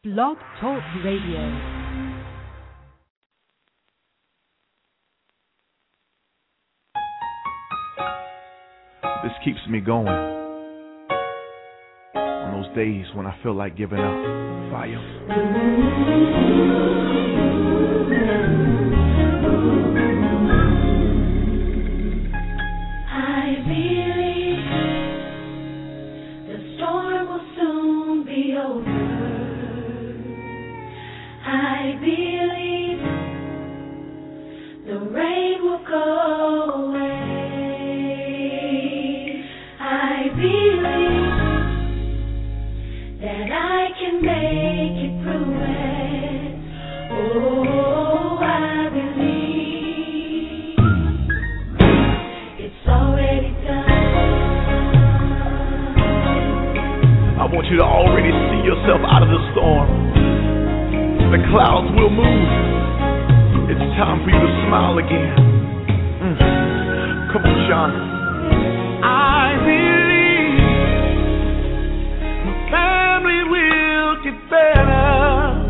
Blog Talk Radio. This keeps me going on those days when I feel like giving up. Fire. I believe the storm will soon be over. I believe the rain will go away. I believe that I can make it through it. Oh, I believe it's already done. I want you to already see yourself out of the storm. The clouds will move. It's time for you to smile again. Come on, Sean. I believe my family will get better.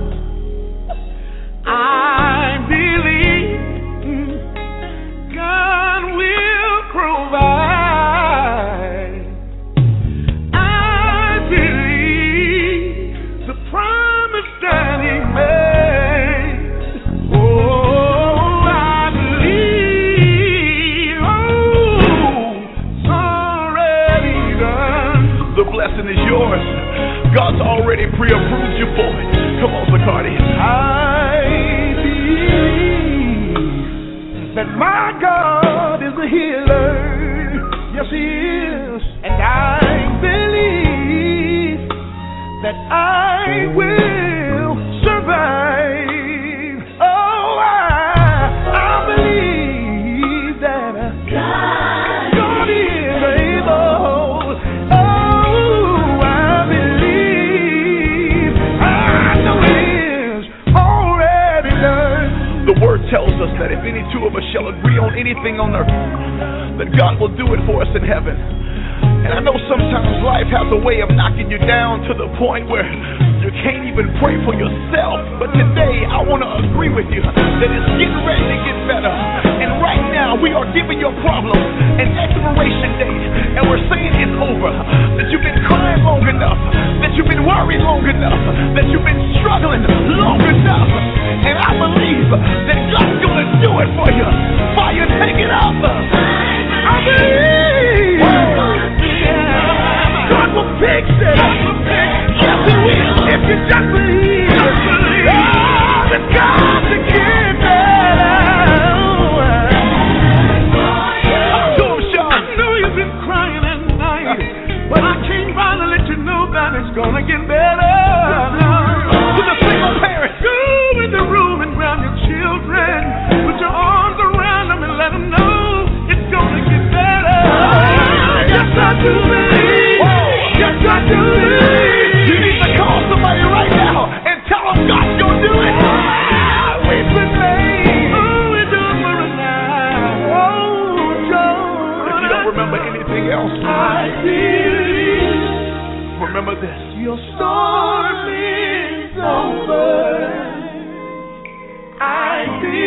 I believe God will provide. I believe the promise that He made. Oh, I believe. Oh, it's already done. The blessing is yours. God's already pre-approved you for it. Come on, Zacardi. I believe that my God is a healer. Yes, He is. And I believe that I will survive. Oh, I believe that God is able. Oh, I believe. I know it is already done. The word tells us that if any two of us shall agree on anything on earth, that God will do it for us in heaven. And I know sometimes life has a way of knocking you down to the point where you can't even pray for yourself. But today I want to agree with you that it's getting ready to get better. And right now we are giving your problem an expiration date. And we're saying it's over. That you've been crying long enough. That you've been worried long enough. That you've been struggling long enough. And I believe that God's going to do it for you. Fire, take it up. I believe. God will fix it. Yes, He will. If you just believe. Oh, that God to get better. I know you've been crying at night, but I came by to let you know that it's gonna get better. To the single parent, go in the room and grab your children. Put your arms around them and let them know it's gonna get better. Yes, I do believe. Yes, I do believe. You need to call somebody right now and tell them God's gonna do it. We've been made. Oh, we do it for us now. Oh, John. If you don't remember anything else, I believe. Remember this. Your storm is over. I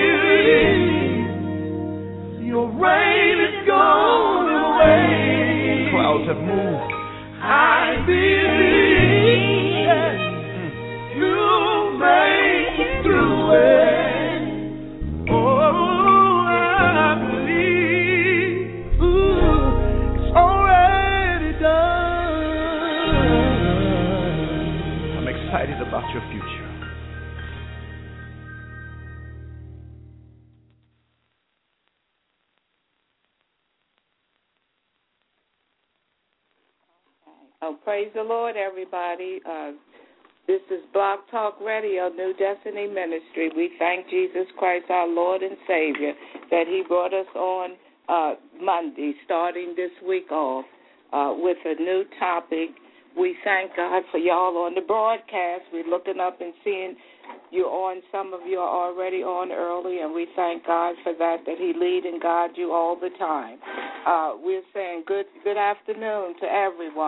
believe. Your rain is gone away. Clouds have moved. I believe you'll make it through it. Oh, I believe. Ooh, it's already done. I'm excited about your future. Oh, praise the Lord, everybody. This is Blog Talk Radio, New Destiny Ministry. We thank Jesus Christ, our Lord and Savior, that He brought us on Monday, starting this week off with a new topic. We thank God for y'all on the broadcast. We're looking up and seeing you on. Some of you are already on early, and we thank God for that He lead and guide you all the time. We're saying good afternoon to everyone.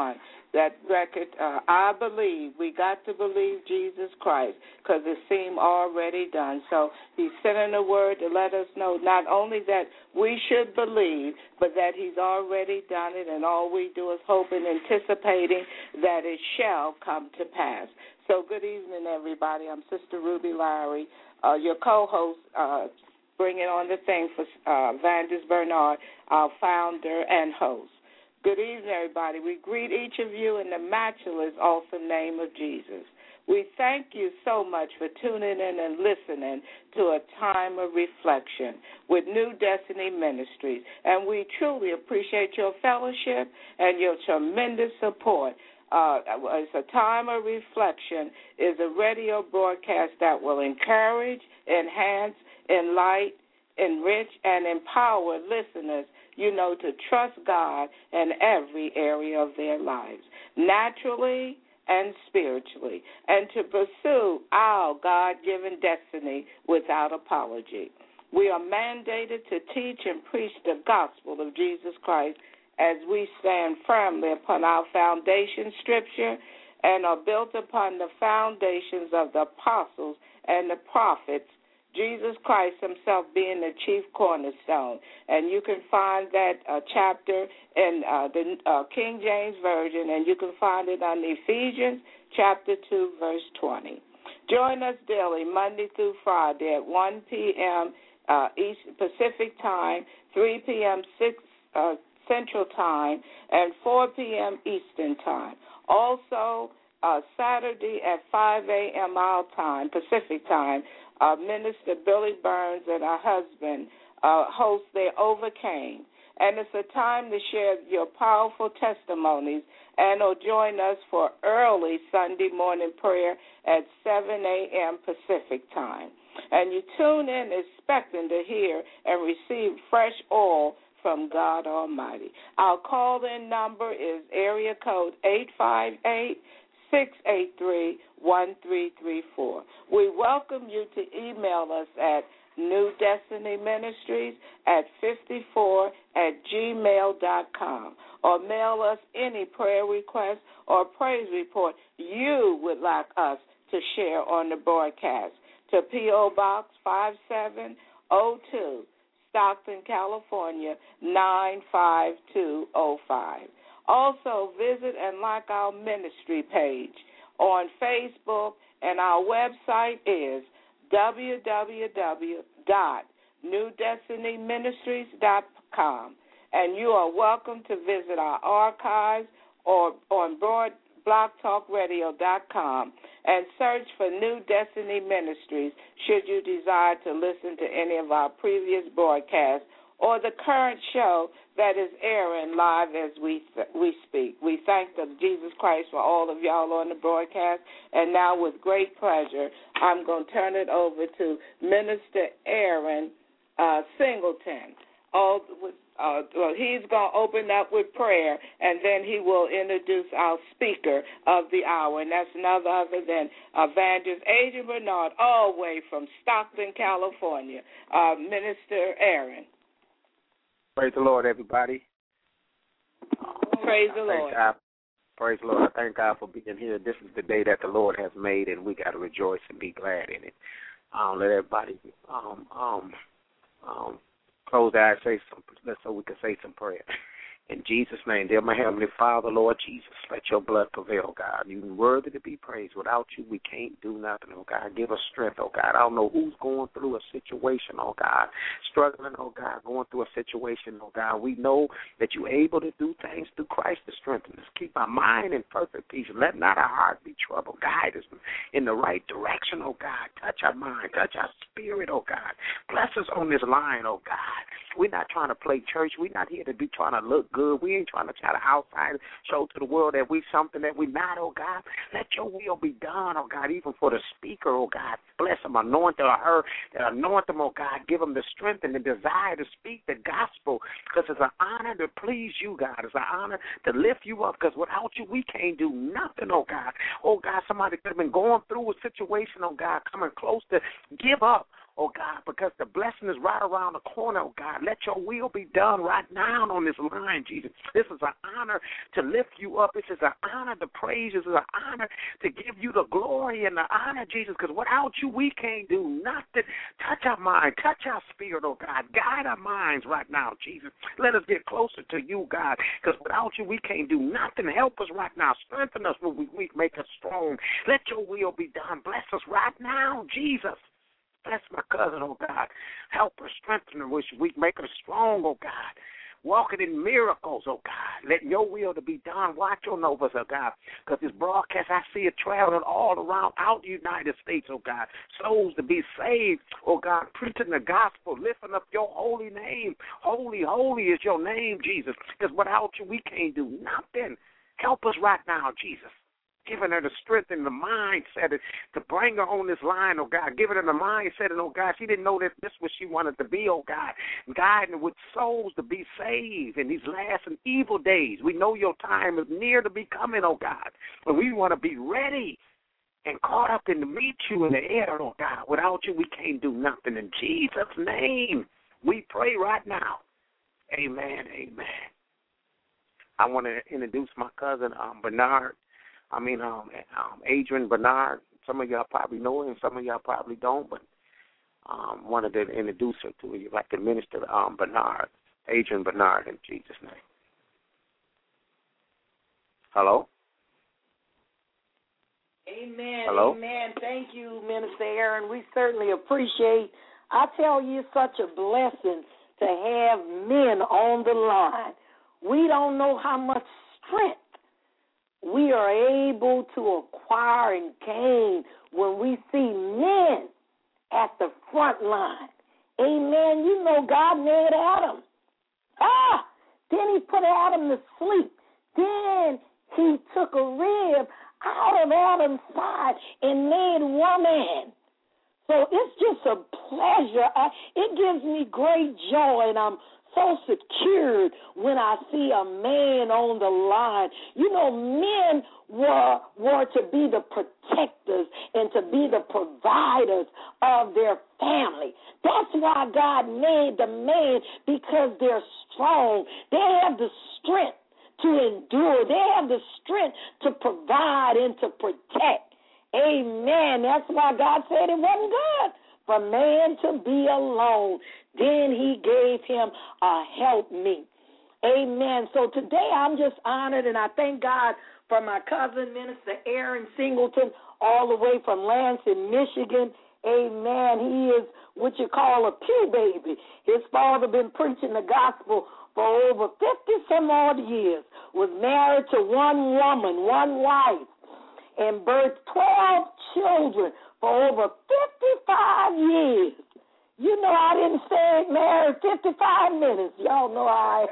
that record, I believe. We got to believe Jesus Christ because it seemed already done. So he's sending a word to let us know not only that we should believe, but that he's already done it, and all we do is hope and anticipating that it shall come to pass. So good evening, everybody. I'm Sister Ruby Lowry, your co-host, bringing on the thing for Vandis Bernard, our founder and host. Good evening, everybody. We greet each of you in the matchless, awesome name of Jesus. We thank you so much for tuning in and listening to a time of reflection with New Destiny Ministries, and we truly appreciate your fellowship and your tremendous support. It's a time of reflection is a radio broadcast that will encourage, enhance, enlighten, enrich, and empower listeners, to trust God in every area of their lives, naturally and spiritually, and to pursue our God-given destiny without apology. We are mandated to teach and preach the gospel of Jesus Christ as we stand firmly upon our foundation scripture and are built upon the foundations of the apostles and the prophets, Jesus Christ himself being the chief cornerstone. And you can find that chapter in the King James Version, and you can find it on Ephesians chapter 2, verse 20. Join us daily, Monday through Friday at 1 p.m. East Pacific Time, 3 p.m. Central Time, and 4 p.m. Eastern Time. Also, Saturday at 5 a.m. our time, Pacific Time, Minister Billy Burns and her husband host They Overcame. And it's a time to share your powerful testimonies, and or join us for early Sunday morning prayer at 7 a.m. Pacific Time. And you tune in expecting to hear and receive fresh oil from God Almighty. Our call-in number is area code 858-683-1334. We welcome you to email us at newdestinyministries@54@gmail.com, or mail us any prayer request or praise report you would like us to share on the broadcast to P.O. Box 5702, Stockton, California, 95205. Also, visit and like our ministry page on Facebook, and our website is www.newdestinyministries.com. And you are welcome to visit our archives or on blogtalkradio.com and search for New Destiny Ministries should you desire to listen to any of our previous broadcasts or the current show that is airing live as we speak. We thank Jesus Christ for all of y'all on the broadcast. And now, with great pleasure, I'm going to turn it over to Minister Aaron Singleton. He's going to open up with prayer, and then he will introduce our speaker of the hour, and that's none other than Evangelist Adrian Bernard, all the way from Stockton, California. Minister Aaron. Praise the Lord, everybody. Praise the Lord. Praise the Lord. I thank God for being here. This is the day that the Lord has made, and we got to rejoice and be glad in it. Let everybody close their eyes, so we can say some prayer. In Jesus' name, dear my Heavenly Father, Lord Jesus, let your blood prevail, God. You're worthy to be praised. Without you, we can't do nothing, oh God. Give us strength, oh God. I don't know who's going through a situation, oh God, struggling, oh God, going through a situation, oh God. We know that you're able to do things through Christ to strengthen us. Keep our mind in perfect peace. Let not our heart be troubled. Guide us in the right direction, oh God. Touch our mind, touch our spirit, oh God. Bless us on this line, oh God. We're not trying to play church. We're not here to be trying to look good. We ain't trying to try to outside show to the world that we something that we're not, oh God. Let your will be done, oh God, even for the speaker, oh God. Bless them, anoint her, anoint them, oh God. Give them the strength and the desire to speak the gospel, because it's an honor to please you, God. It's an honor to lift you up, because without you, we can't do nothing, oh God. Oh God, somebody could have been going through a situation, oh God, coming close to give up. oh God, because the blessing is right around the corner, oh God. Let your will be done right now on this line, Jesus. This is an honor to lift you up. This is an honor to praise. This is an honor to give you the glory and the honor, Jesus, because without you, we can't do nothing. Touch our mind, touch our spirit, oh God. Guide our minds right now, Jesus. Let us get closer to you, God, because without you, we can't do nothing. Help us right now. Strengthen us when we weak. Make us strong. Let your will be done. Bless us right now, Jesus. Bless my cousin, oh God. Help her, strengthen her, which we make her strong, oh God. Walking in miracles, oh God. Let your will to be done. Watch on over us, oh God. Because this broadcast, I see it traveling all around out the United States, oh God. Souls to be saved, oh God. Preaching the gospel, lifting up your holy name. Holy, holy is your name, Jesus. Because without you, we can't do nothing. Help us right now, Jesus. Giving her the strength and the mindset to bring her on this line, oh God. Giving her the mindset, and oh God, she didn't know that this was she wanted to be, oh God. Guiding her with souls to be saved in these last and evil days. We know your time is near to be coming, oh God. But we want to be ready and caught up in to meet you in the air, oh God. Without you, we can't do nothing. In Jesus' name, we pray right now. Amen, amen. I want to introduce my cousin, Adrian Bernard. Some of y'all probably know him, some of y'all probably don't, but wanted to introduce her to you, like the minister Bernard, Adrian Bernard, in Jesus' name. Hello? Amen. Hello? Amen. Thank you, Minister Aaron. We certainly appreciate. I tell you, it's such a blessing to have men on the line. We don't know how much strength we are able to acquire and gain when we see men at the front line. Amen. You know God made Adam. Then he put Adam to sleep. Then he took a rib out of Adam's side and made woman. So it's just a pleasure. It gives me great joy, and I'm so secured when I see a man on the line. You know, men were to be the protectors and to be the providers of their family. That's why God made the man, because they're strong. They have the strength to endure. They have the strength to provide and to protect. Amen. That's why God said it wasn't good for man to be alone. Then he gave him a helpmeet. Amen. So today I'm just honored, and I thank God for my cousin, Minister Aaron Singleton, all the way from Lansing, Michigan. Amen. He is what you call a pew baby. His father been preaching the gospel for over 50-some odd years, was married to one woman, one wife, and birthed 12 children for over 55 years. You know, I didn't stay married 55 minutes. Y'all know I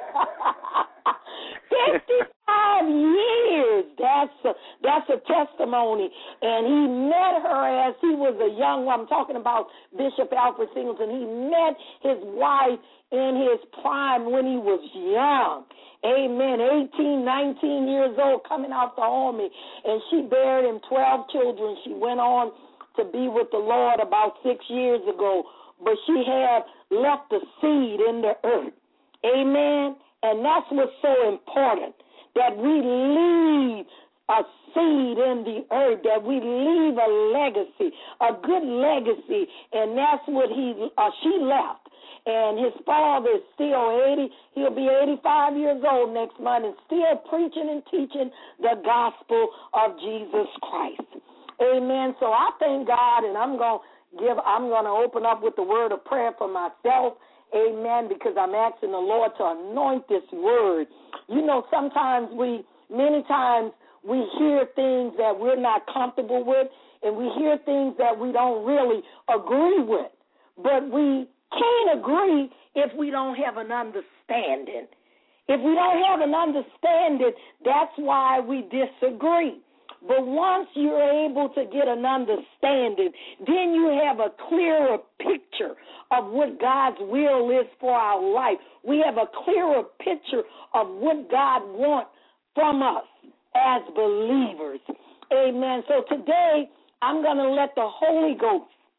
55 years. That's a testimony. And he met her as he was a young one. I'm talking about Bishop Alfred Singleton. He met his wife in his prime when he was young. Amen. 18, 19 years old, coming out the army. And she buried him 12 children. She went on to be with the Lord about 6 years ago. But she had left a seed in the earth. Amen. And that's what's so important, that we leave a seed in the earth, that we leave a legacy, a good legacy. And that's what she left. And his father is still 80. He'll be 85 years old next month and still preaching and teaching the gospel of Jesus Christ. Amen. So I thank God, and I'm going to open up with the word of prayer for myself. Amen, because I'm asking the Lord to anoint this word. You know, many times we hear things that we're not comfortable with, and we hear things that we don't really agree with. But we can't agree if we don't have an understanding. If we don't have an understanding, that's why we disagree. But once you're able to get an understanding, then you have a clearer picture of what God's will is for our life. We have a clearer picture of what God wants from us as believers. Amen. So today, I'm going to let the Holy Ghost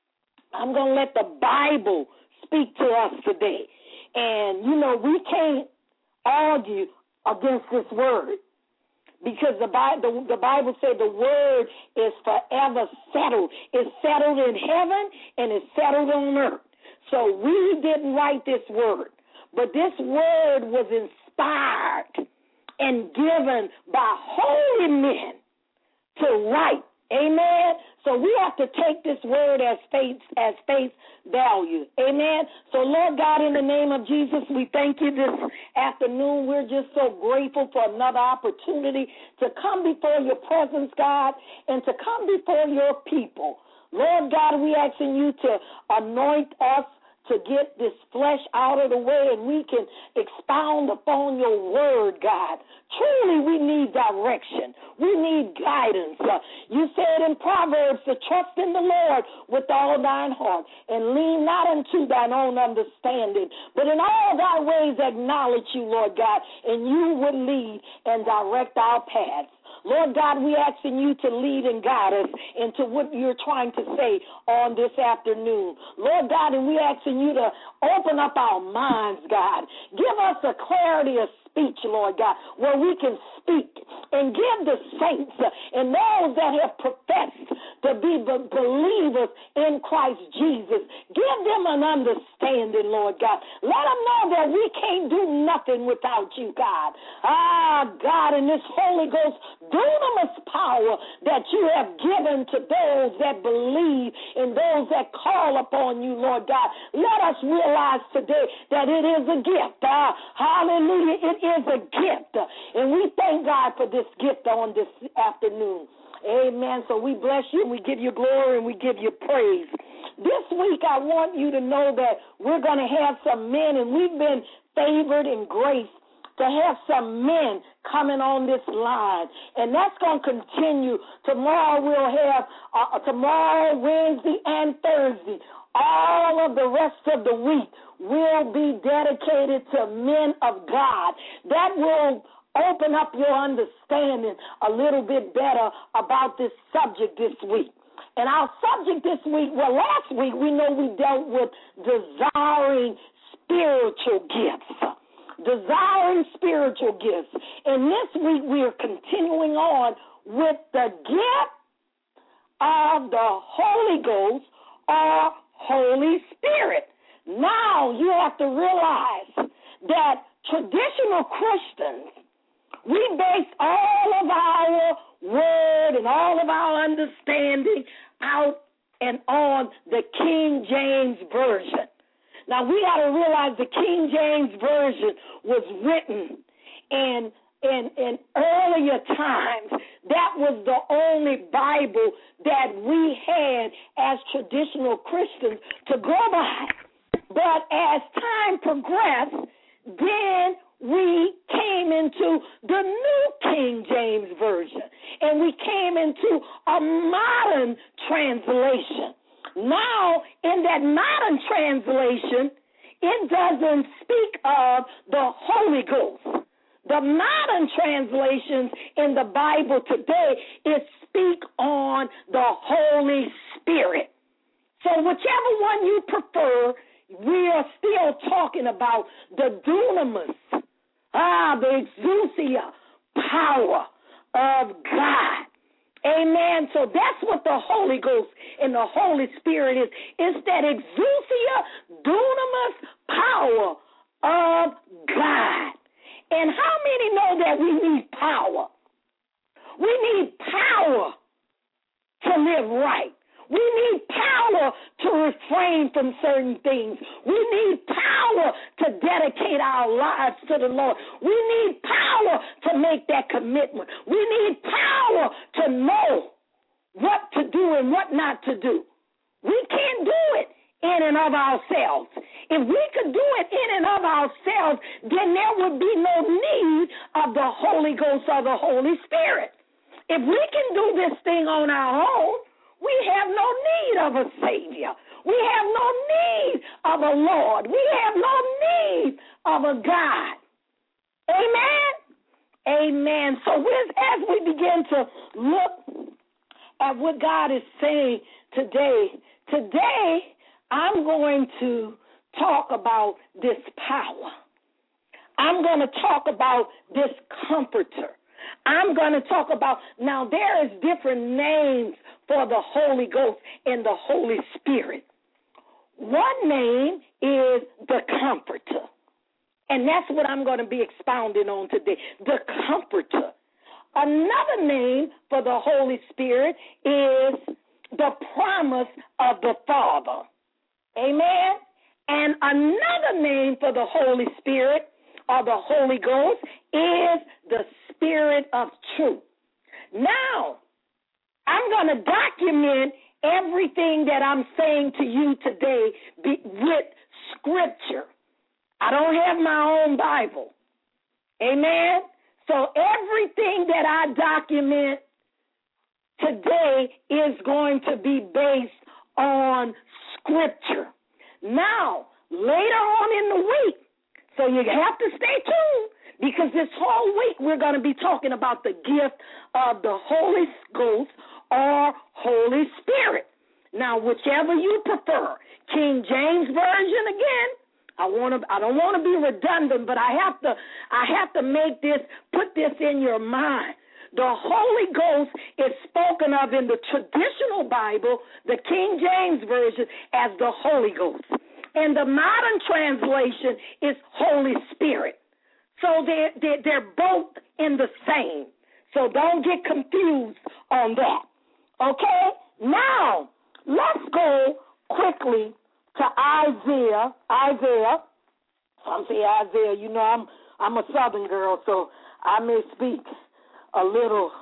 I'm going to let the Bible speak to us today. And, we can't argue against this word because the Bible said the word is forever settled. It's settled in heaven and it's settled on earth. So we didn't write this word, but this word was inspired and given by holy men to write. Amen. So we have to take this word as face value. Amen. So, Lord God, in the name of Jesus, we thank you this afternoon. We're just so grateful for another opportunity to come before your presence, God, and to come before your people. Lord God, we asking you to anoint us to get this flesh out of the way and we can expound upon your word, God. Truly, we need direction. We need guidance. You said in Proverbs to trust in the Lord with all thine heart and lean not unto thine own understanding, but in all thy ways acknowledge you, Lord God, and you will lead and direct our paths. Lord God, we asking you to lead and guide us into what you're trying to say on this afternoon. Lord God, and we asking you to open up our minds, God. Give us a clarity of speech, Lord God, where we can speak and give the saints and those that have professed to be believers in Christ Jesus. Give them an understanding, Lord God. Let them know that we can't do nothing without you, God. God, in this Holy Ghost dunamis power that you have given to those that believe and those that call upon you, Lord God, let us realize today that it is a gift. Hallelujah, it is a gift. And we thank God for this gift on this afternoon. Amen. So we bless you, and we give you glory, and we give you praise. This week I want you to know that we're going to have some men, and we've been favored and graced to have some men coming on this line. And that's going to continue. Tomorrow we'll have, tomorrow, Wednesday, and Thursday. All of the rest of the week will be dedicated to men of God. That will open up your understanding a little bit better about this subject this week. And our subject this week, well, last week we know we dealt with desiring spiritual gifts. Desiring spiritual gifts. And this week we are continuing on with the gift of the Holy Ghost or Holy Spirit. Now you have to realize that traditional Christians, we base all of our word and all of our understanding out and on the King James Version. Now, we got to realize the King James Version was written in earlier times. That was the only Bible that we had as traditional Christians to go by. But as time progressed, then we came into the New King James Version, and we came into a modern translation. Now, in that modern translation, it doesn't speak of the Holy Ghost. The modern translations in the Bible today, it speak on the Holy Spirit. So whichever one you prefer, we are still talking about the dunamis, the exousia power of God. Amen. So that's what the Holy Ghost and the Holy Spirit is. It's that exousia, dunamis power of God. And how many know that we need power? We need power to live right. We need power to refrain from certain things. We need power to dedicate our lives to the Lord. We need power to make that commitment. We need power to know what to do and what not to do. We can't do it in and of ourselves. If we could do it in and of ourselves, then there would be no need of the Holy Ghost or the Holy Spirit. If we can do this thing on our own, we have no need of a Savior. We have no need of a Lord. We have no need of a God. Amen? Amen. So as we begin to look at what God is saying today I'm going to talk about this power. I'm going to talk about this comforter. I'm going to talk about, now there is different names for the Holy Ghost and the Holy Spirit. One name is the comforter. And that's what I'm going to be expounding on today, the comforter. Another name for the Holy Spirit is the promise of the Father. Amen? And another name for the Holy Spirit or the Holy Ghost is the Spirit of truth. Now, I'm going to document everything that I'm saying to you today with Scripture. I don't have my own Bible. Amen? So everything that I document today is going to be based on Scripture. Now, later on in the week, so you have to stay tuned, because this whole week we're going to be talking about the gift of the Holy Ghost or Holy Spirit. Now, whichever you prefer, King James Version again. I don't want to be redundant, but I have to make this, put this in your mind. The Holy Ghost is spoken of in the traditional Bible, the King James Version, as the Holy Ghost. And the modern translation is Holy Spirit. So they're both in the same. So don't get confused on that. Okay? Now, let's go quickly to Isaiah. I'm saying Isaiah. You know, I'm a Southern girl, so I may speak a little,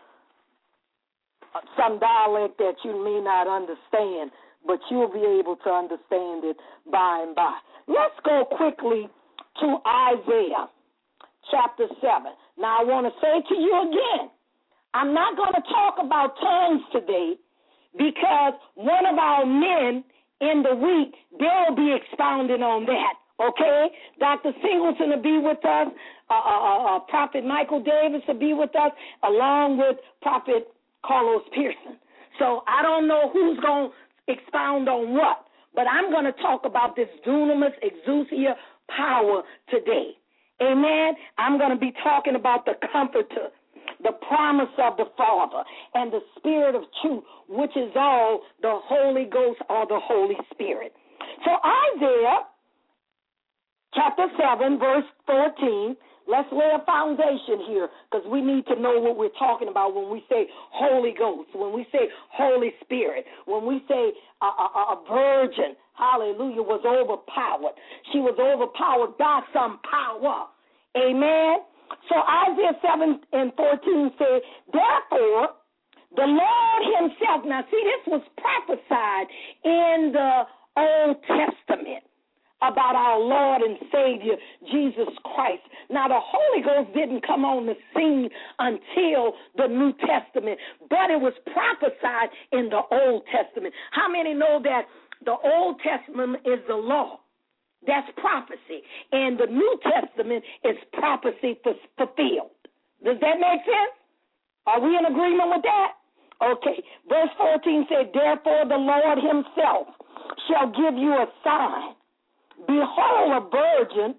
some dialect that you may not understand, but you'll be able to understand it by and by. Let's go quickly to Isaiah chapter 7. Now, I want to say to you again, I'm not going to talk about tongues today, because one of our men in the week, they'll be expounding on that, okay? Dr. Singleton will be with us. Prophet Michael Davis will be with us, along with Prophet Carlos Pearson. So I don't know who's going to expound on what, but I'm going to talk about this dunamis, exousia power today. Amen? I'm going to be talking about the comforter, the promise of the Father, and the Spirit of truth, which is all the Holy Ghost or the Holy Spirit. So Isaiah chapter 7, verse 14, let's lay a foundation here, because we need to know what we're talking about when we say Holy Ghost, when we say Holy Spirit, when we say a virgin, hallelujah, was overpowered. She was overpowered by some power. Amen? So Isaiah 7 and 14 says, therefore, the Lord himself, now see, this was prophesied in the Old Testament about our Lord and Savior, Jesus Christ. Now, the Holy Ghost didn't come on the scene until the New Testament, but it was prophesied in the Old Testament. How many know that the Old Testament is the law? That's prophecy. And the New Testament is prophecy fulfilled. Does that make sense? Are we in agreement with that? Okay. Verse 14 said, therefore the Lord himself shall give you a sign. Behold, a virgin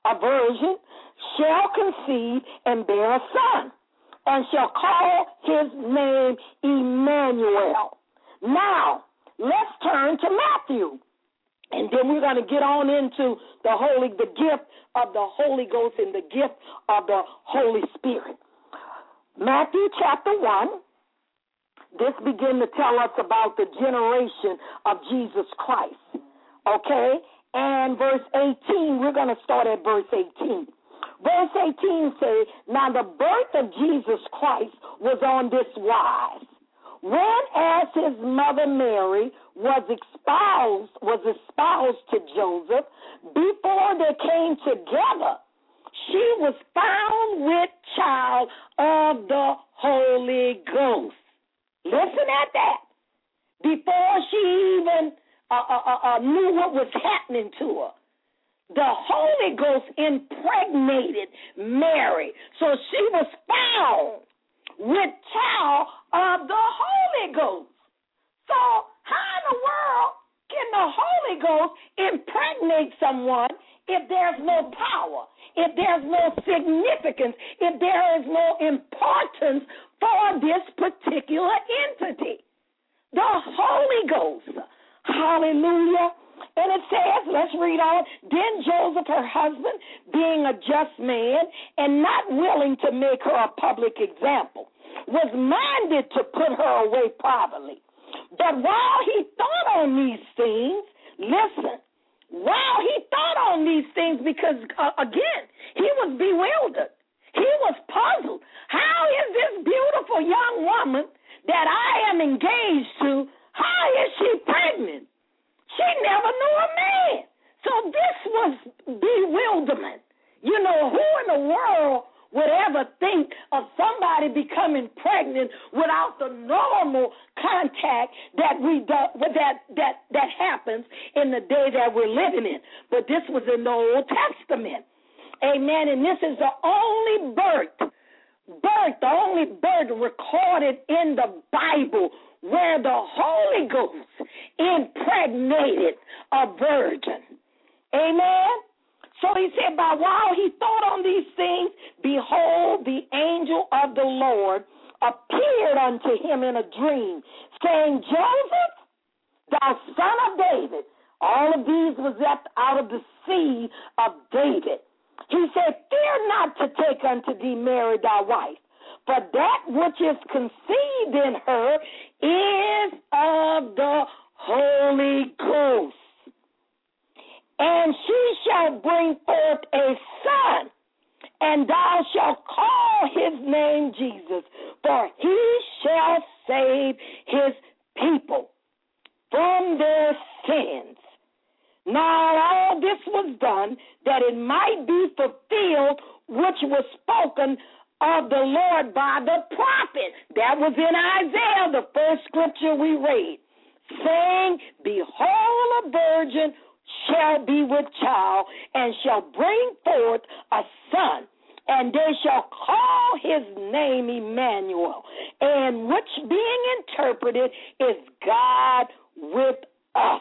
shall conceive and bear a son, and shall call his name Emmanuel. Now, let's turn to Matthew. And then we're going to get on into the gift of the Holy Ghost and the gift of the Holy Spirit. Matthew chapter 1, this begins to tell us about the generation of Jesus Christ. Okay? And verse 18, we're going to start at verse 18. Verse 18 says, now the birth of Jesus Christ was on this wise. When as his mother Mary was espoused to Joseph, before they came together, she was found with child of the Holy Ghost. Listen at that. Before she even knew what was happening to her, the Holy Ghost impregnated Mary. So she was found with child of the Holy Ghost. So how in the world can the Holy Holy Ghost impregnate someone if there's no power, if there's no significance, if there is no importance for this particular entity? The Holy Ghost. Hallelujah. And it says, let's read on, then Joseph, her husband, being a just man and not willing to make her a public example, was minded to put her away privately. But while he thought on these things, listen, while he thought on these things, because, again, he was bewildered. He was puzzled. How is this beautiful young woman that I am engaged to, how is she pregnant? She never knew a man. So this was bewilderment. You know, who in the world would ever think of somebody becoming pregnant without the normal contact that that happens in the day that we're living in? But this was in the Old Testament. Amen. And this is the only the only birth recorded in the Bible where the Holy Ghost impregnated a virgin. Amen? So he said, but while he thought on these things, behold, the angel of the Lord appeared unto him in a dream, saying, Joseph, thou son of David. All of these was out of the seed of David. He said, fear not to take unto thee Mary thy wife, for that which is conceived in her is of the Holy Ghost. And she shall bring forth a son, and thou shalt call his name Jesus, for he shall save his people from their sins. Now all this was done that it might be fulfilled which was spoken of the Lord by the prophet. That was in Isaiah, the first scripture we read, saying, behold, a virgin shall be with child, and shall bring forth a son, and they shall call his name Emmanuel, and which being interpreted is God with us.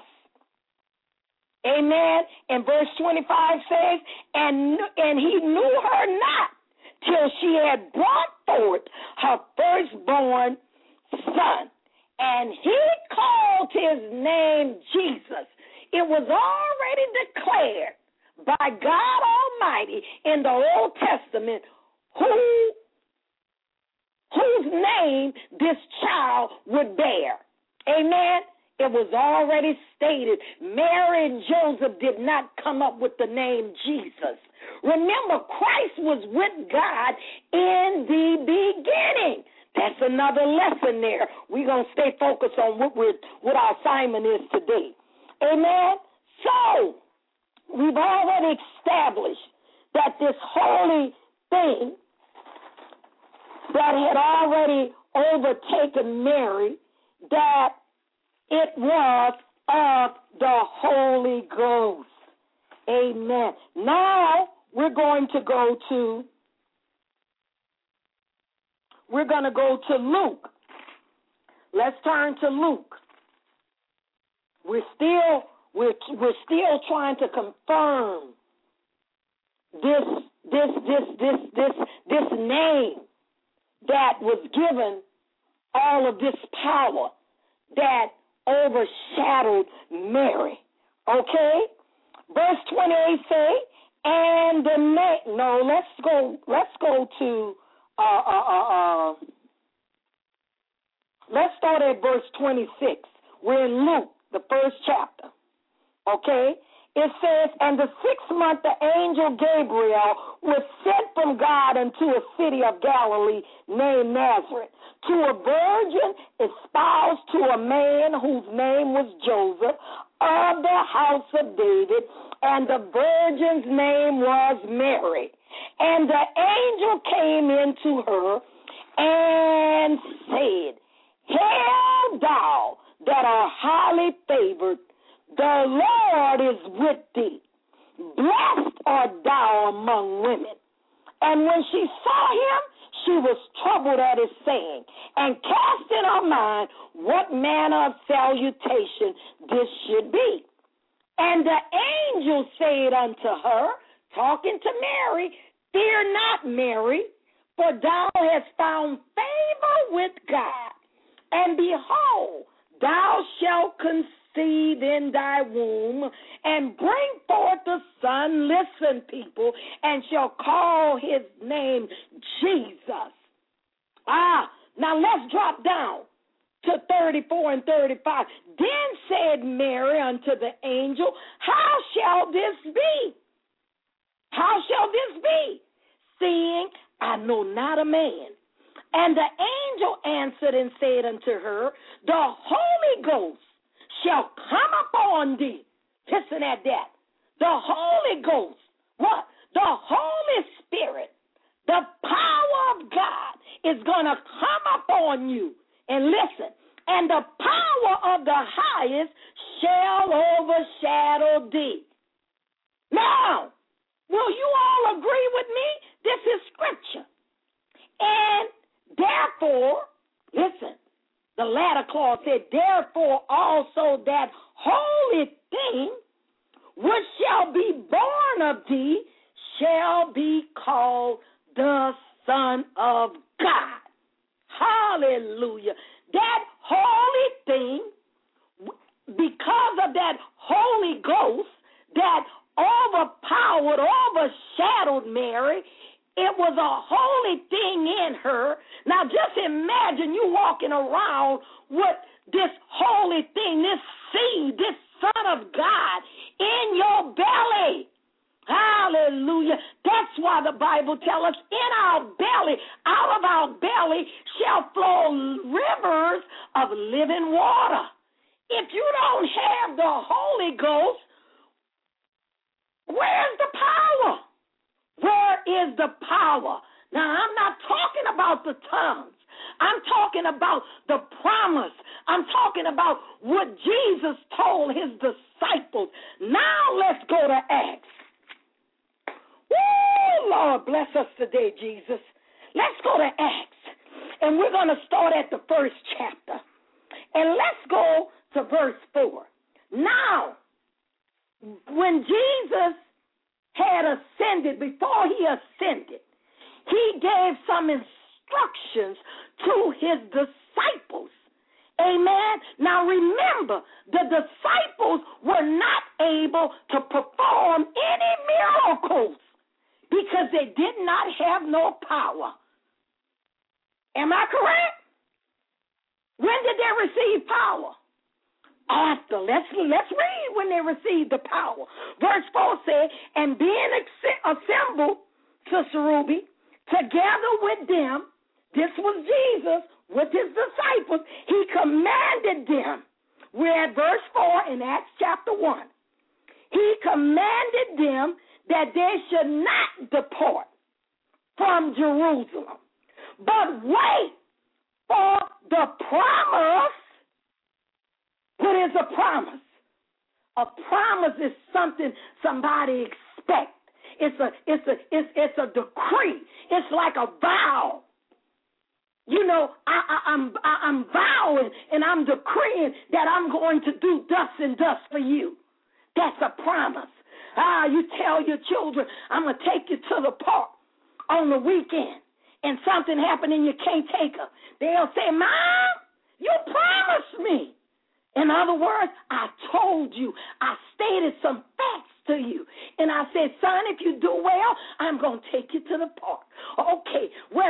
Amen. And verse 25 says, and he knew her not till she had brought forth her firstborn son, and he called his name Jesus. It was already declared by God Almighty in the Old Testament whose name this child would bear. Amen. It was already stated. Mary and Joseph did not come up with the name Jesus. Remember, Christ was with God in the beginning. That's another lesson there. We're going to stay focused on what our assignment is today. Amen? So, we've already established that this holy thing that had already overtaken Mary, that it was of the Holy Ghost. Amen. Now, we're going to go to Luke. Let's turn to Luke. We're still trying to confirm this name that was given all of this power that overshadowed Mary. Okay? Verse 28 say, and the name. No, let's go to let's start at verse 26. We're in Luke, the first chapter. Okay? It says, and the 6th month the angel Gabriel was sent from God unto a city of Galilee named Nazareth, to a virgin espoused to a man whose name was Joseph, of the house of David, and the virgin's name was Mary. And the angel came into her and said, hail thou that art highly favored, the Lord is with thee. Blessed art thou among women. And when she saw him, she was troubled at his saying, and cast in her mind what manner of salutation this should be. And the angel said unto her, talking to Mary, fear not, Mary, for thou hast found favor with God. And behold, thou shalt conceive in thy womb and bring forth a son, listen, people, and shall call his name Jesus. Now let's drop down to 34 and 35. Then said Mary unto the angel, how shall this be? How shall this be? Seeing I know not a man. And the angel answered and said unto her, the Holy Ghost shall come upon thee. Listen at that. The Holy Ghost. What? The Holy Spirit. The power of God is going to come upon you. And listen, and the power of the highest shall overshadow thee. Now, will you all agree with me? This is scripture. And therefore, listen, the latter clause said, therefore also that holy thing which shall be born of thee shall be called the Son of God. Hallelujah. That holy thing, because of that Holy Ghost that overpowered, overshadowed Mary, it was a holy thing in her. Now just imagine you walking around with this holy thing, this seed, this Son of God in your belly. Hallelujah. That's why the Bible tells us in our belly, out of our belly shall flow rivers of living water. If you don't have the Holy Ghost, where's the power? Where is the power? Now, I'm not talking about the tongues. I'm talking about the promise. I'm talking about what Jesus told his disciples. Now let's go to Acts. Woo, Lord, bless us today, Jesus. Let's go to Acts. And we're going to start at the first chapter. And let's go to verse 4. Now, when Jesus had ascended, before he ascended, he gave some instructions to his disciples. Amen. Now remember, the disciples were not able to perform any miracles because they did not have no power. Am I correct? When did they receive power? After. Let's read when they received the power. Verse 4 said, and being assembled, Sister Ruby, together with them, this was Jesus with his disciples, he commanded them. We're at verse 4 in Acts chapter 1. He commanded them that they should not depart from Jerusalem, but wait for the promise. What is a promise? A promise is something somebody expects. It's a decree. It's like a vow. You know, I'm vowing and I'm decreeing that I'm going to do thus and thus for you. That's a promise. You tell your children, I'm going to take you to the park on the weekend, and something happened and you can't take them. They'll say, Mom, you promised me. In other words, I told you, I stated some facts to you. And I said, son, if you do well, I'm going to take you to the park. Okay, well,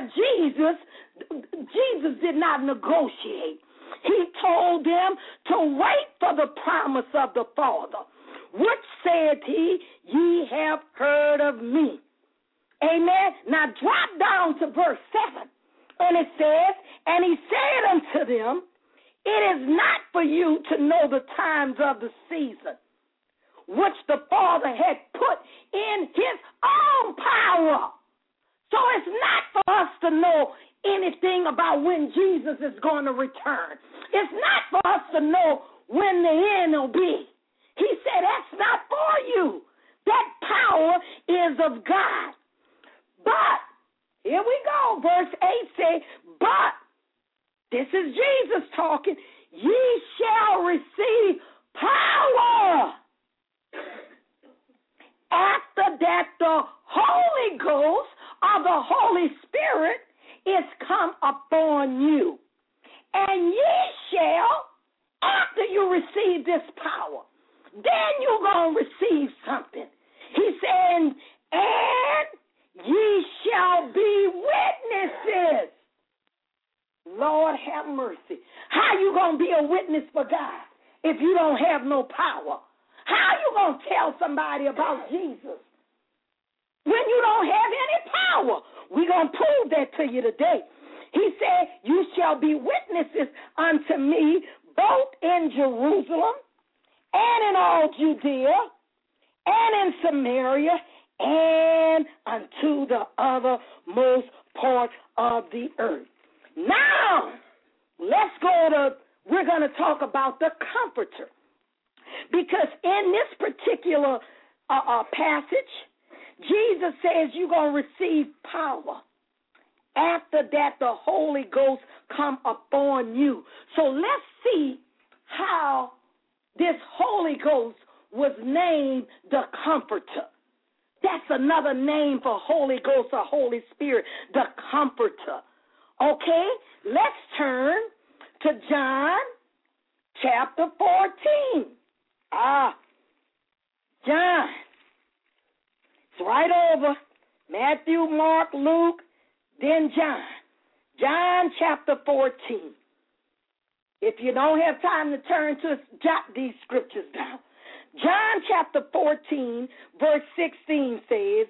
Jesus did not negotiate. He told them to wait for the promise of the Father, which said he, ye have heard of me. Amen. Now drop down to verse 7. And it says, and he said unto them, it is not for you to know the times of the season, which the Father had put in his own power. So it's not for us to know anything about when Jesus is going to return. It's not for us to know when the end will be. He said that's not for you. That power is of God. But, here we go, verse 8 says, but, this is Jesus talking, ye shall receive power. upon you, and ye shall, after you receive this power, then you're going to receive something. He's saying, and ye shall be witnesses. Lord have mercy. How you going to be a witness for God if you don't have no power? How you going to tell somebody about Jesus when you don't have any power? We're going to prove that to you today. He said, you shall be witnesses unto me both in Jerusalem and in all Judea and in Samaria and unto the othermost part of the earth. Now, we're going to talk about the Comforter. Because in this particular passage, Jesus says you're going to receive power. After that, the Holy Ghost come upon you. So let's see how this Holy Ghost was named the Comforter. That's another name for Holy Ghost or Holy Spirit, the Comforter. Okay, let's turn to John chapter 14. John. It's right over Matthew, Mark, Luke, then John. John chapter 14. If you don't have time to turn to it, jot these scriptures down. John chapter 14, verse 16 says,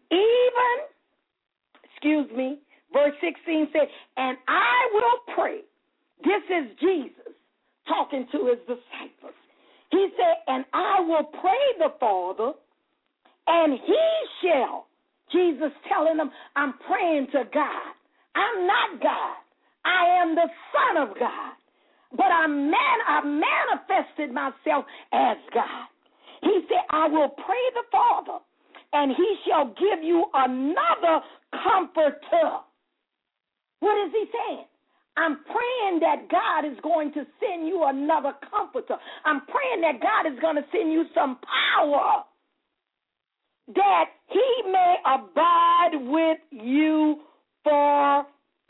verse 16 says, and I will pray. This is Jesus talking to his disciples. He said, and I will pray the Father, and he shall. Jesus telling them, I'm praying to God. I'm not God. I am the Son of God. But I manifested myself as God. He said, I will pray the Father, and he shall give you another comforter. What is he saying? I'm praying that God is going to send you another comforter. I'm praying that God is going to send you some power that he may abide with you forever.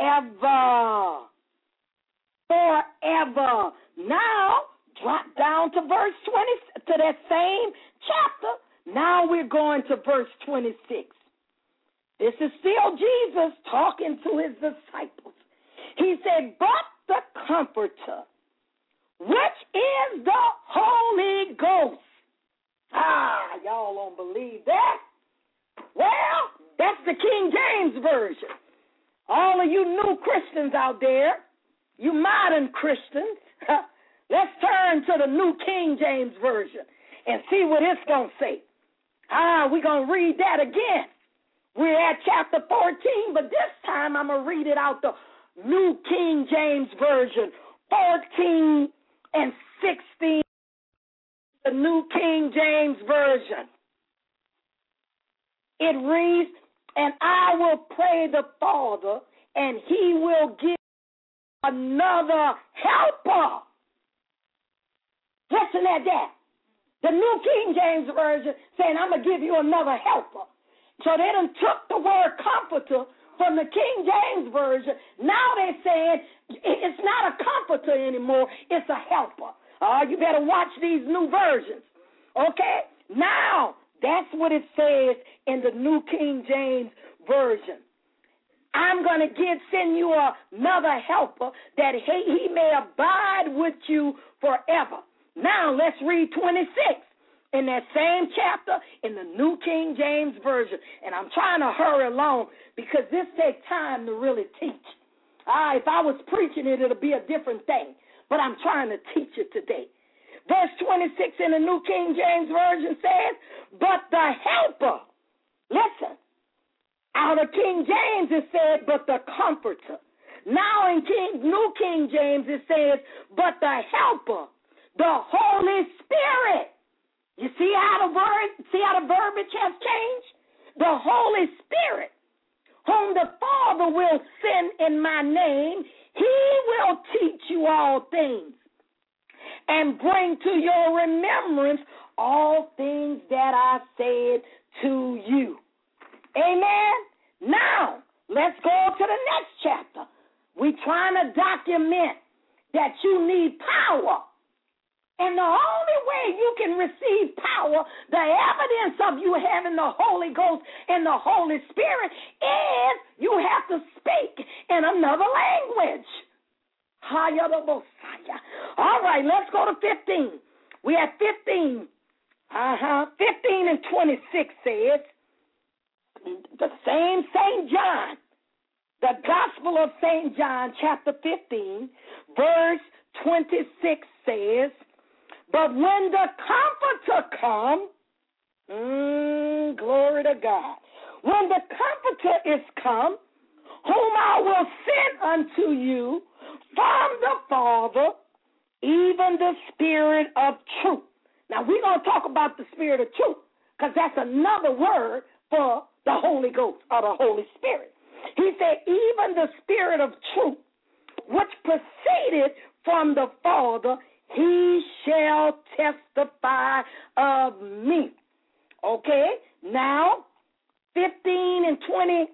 Forever. Now, drop down to verse 20, to that same chapter. Now we're going to verse 26. This is still Jesus talking to his disciples. He said, but the Comforter, which is the Holy Ghost. Y'all don't believe that? Well, that's the King James Version. All of you new Christians out there, you modern Christians, let's turn to the New King James Version and see what it's going to say. We're going to read that again. We're at chapter 14, but this time I'm going to read it out the New King James Version, 14 and 16, the New King James Version. It reads, and I will pray the Father, and he will give another helper. Listen at that. The New King James Version saying, I'm going to give you another helper. So they done took the word comforter from the King James Version. Now they're saying it's not a comforter anymore, it's a helper. You better watch these new versions. Okay? Now, that's what it says in the New King James Version. I'm going to send you another helper that he may abide with you forever. Now, let's read 26 in that same chapter in the New King James Version. And I'm trying to hurry along because this takes time to really teach. If I was preaching it, it'll be a different thing. But I'm trying to teach it today. Verse 26 in the New King James Version says, but the helper, listen, out of King James it said, but the Comforter. Now in New King James it says, but the helper, the Holy Spirit. You see how the verbiage has changed? The Holy Spirit, whom the Father will send in my name, he will teach you all things and bring to your remembrance all things that I said to you. Amen? Now, let's go to the next chapter. We're trying to document that you need power. And the only way you can receive power, the evidence of you having the Holy Ghost and the Holy Spirit, is you have to speak in another language. All right, let's go to 15. We have 15. 15 and 26 says, the same St. John, the Gospel of St. John, chapter 15, verse 26 says, but when the Comforter comes, glory to God, when the Comforter is come, whom I will send unto you from the Father, even the Spirit of truth. Now, we're going to talk about the Spirit of truth because that's another word for the Holy Ghost or the Holy Spirit. He said, even the Spirit of truth, which proceeded from the Father, he shall testify of me. Okay, now 15 and 26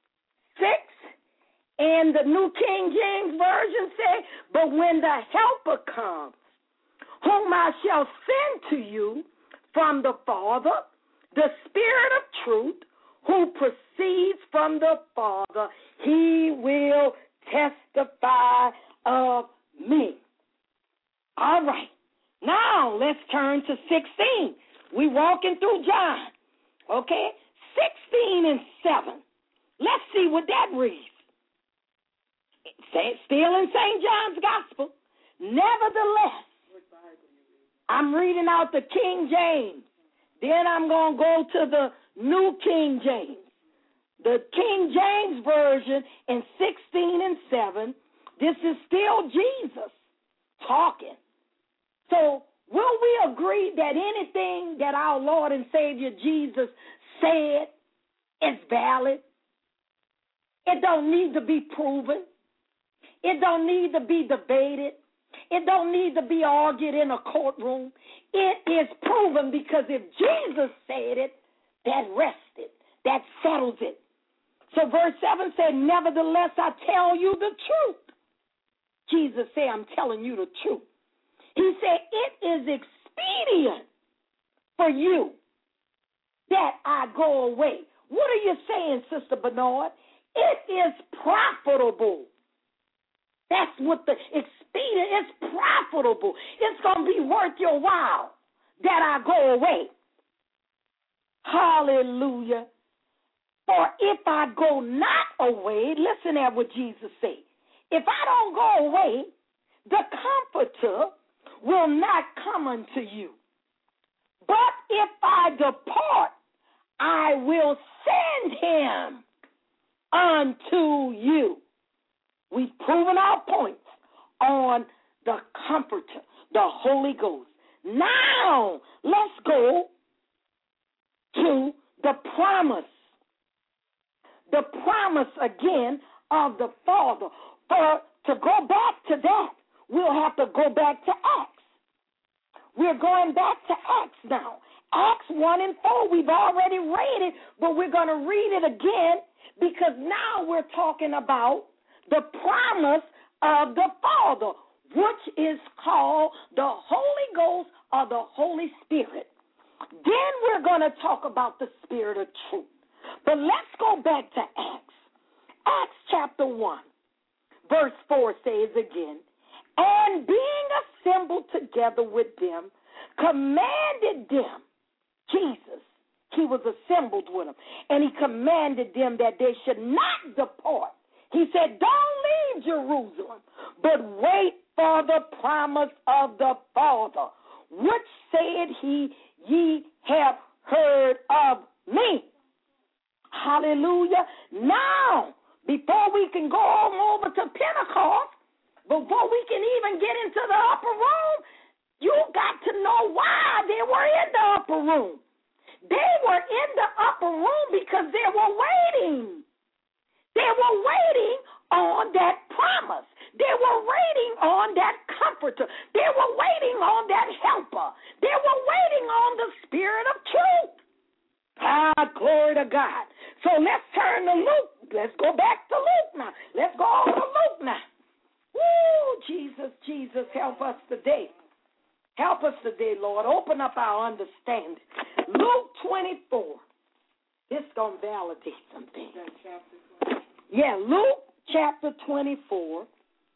in the New King James Version say, but when the Helper comes, whom I shall send to you from the Father, the Spirit of truth, who proceeds from the Father, he will testify of me. All right. Now let's turn to 16. We're walking through John. Okay? 16 and 7. Let's see what that reads. Still in St. John's Gospel. Nevertheless, I'm reading out the King James. Then I'm going to go to the New King James. The King James Version in 16 and 7, this is still Jesus talking. So will we agree that anything that our Lord and Savior Jesus said is valid? It don't need to be proven. It don't need to be debated. It don't need to be argued in a courtroom. It is proven because if Jesus said it, that rests it. That settles it. So verse 7 said, nevertheless, I tell you the truth. Jesus said, I'm telling you the truth. He said, it is expedient for you that I go away. What are you saying, Sister Bernard? It is profitable. That's what the expedient is, profitable. It's going to be worth your while that I go away. Hallelujah. For if I go not away, listen at what Jesus said. If I don't go away, the Comforter will not come unto you. But if I depart, I will send him unto you. We've proven our points on the Comforter, the Holy Ghost. Now, let's go to the promise. The promise again of the Father. For to go back to that, we'll have to go back to Acts. We're going back to Acts now. Acts 1 and 4, we've already read it, but we're going to read it again because now we're talking about the promise of the Father, which is called the Holy Ghost or the Holy Spirit. Then we're going to talk about the Spirit of truth. But let's go back to Acts. Acts chapter 1, verse 4 says again, and being assembled together with them, commanded them, Jesus, he was assembled with them, and he commanded them that they should not depart. He said, don't leave Jerusalem, but wait for the promise of the Father, which said he, ye have heard of me. Hallelujah. Now, before we can go on over to Pentecost, before we can even get into the upper room, you got to know why they were in the upper room. They were in the upper room because they were waiting. They were waiting on that promise. They were waiting on that Comforter. They were waiting on that Helper. They were waiting on the Spirit of truth. Glory to God. So let's turn to Luke. Let's go back to Luke now. Let's go over to Luke now. Jesus, help us today. Help us today, Lord. Open up our understanding. Luke 24. This is going to validate some things. Yeah, Luke chapter 24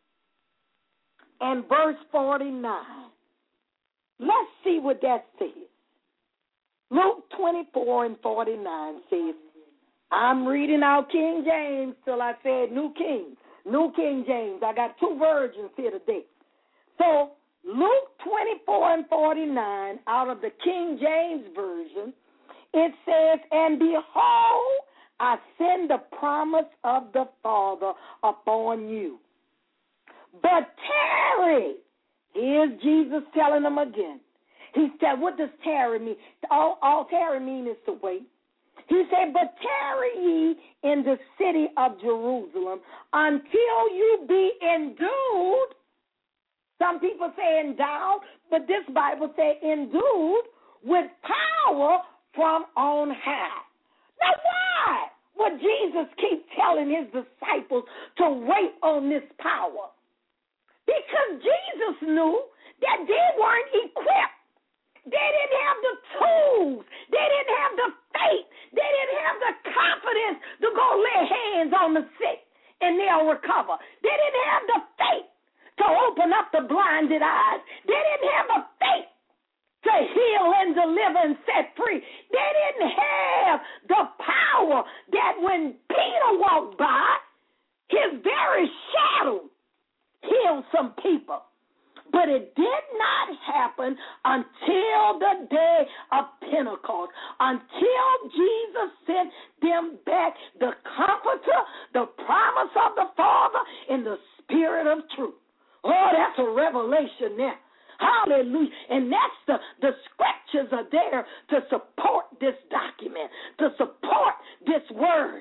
and verse 49. Let's see what that says. Luke 24 and 49 says, I'm reading out King James till I said New King James. I got two versions here today. So Luke 24 and 49 out of the King James Version, it says, and behold, I send the promise of the Father upon you. But tarry. Here's Jesus telling them again. He said, what does tarry mean? All tarry mean is to wait. He said, but tarry ye in the city of Jerusalem until you be endued. Some people say endowed, but this Bible says endued with power from on high. Now why would Jesus keep telling his disciples to wait on this power? Because Jesus knew that they weren't equipped. They didn't have the tools. They didn't have the faith. They didn't have the confidence to go lay hands on the sick and they'll recover. They didn't have the faith to open up the blinded eyes. They didn't have the faith to heal and deliver and set free. They didn't have the power that when Peter walked by, his very shadow healed some people. But it did not happen until the day of Pentecost, until Jesus sent them back the Comforter, the promise of the Father, and the Spirit of truth. Oh, that's a revelation there. Hallelujah. And that's the scriptures are there to support this document, to support this word.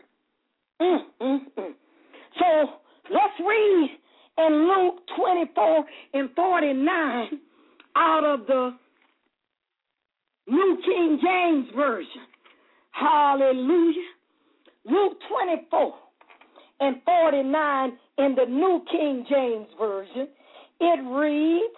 So let's read in Luke 24 and 49 out of the New King James Version. Hallelujah. Luke 24 and 49 in the New King James Version, it reads,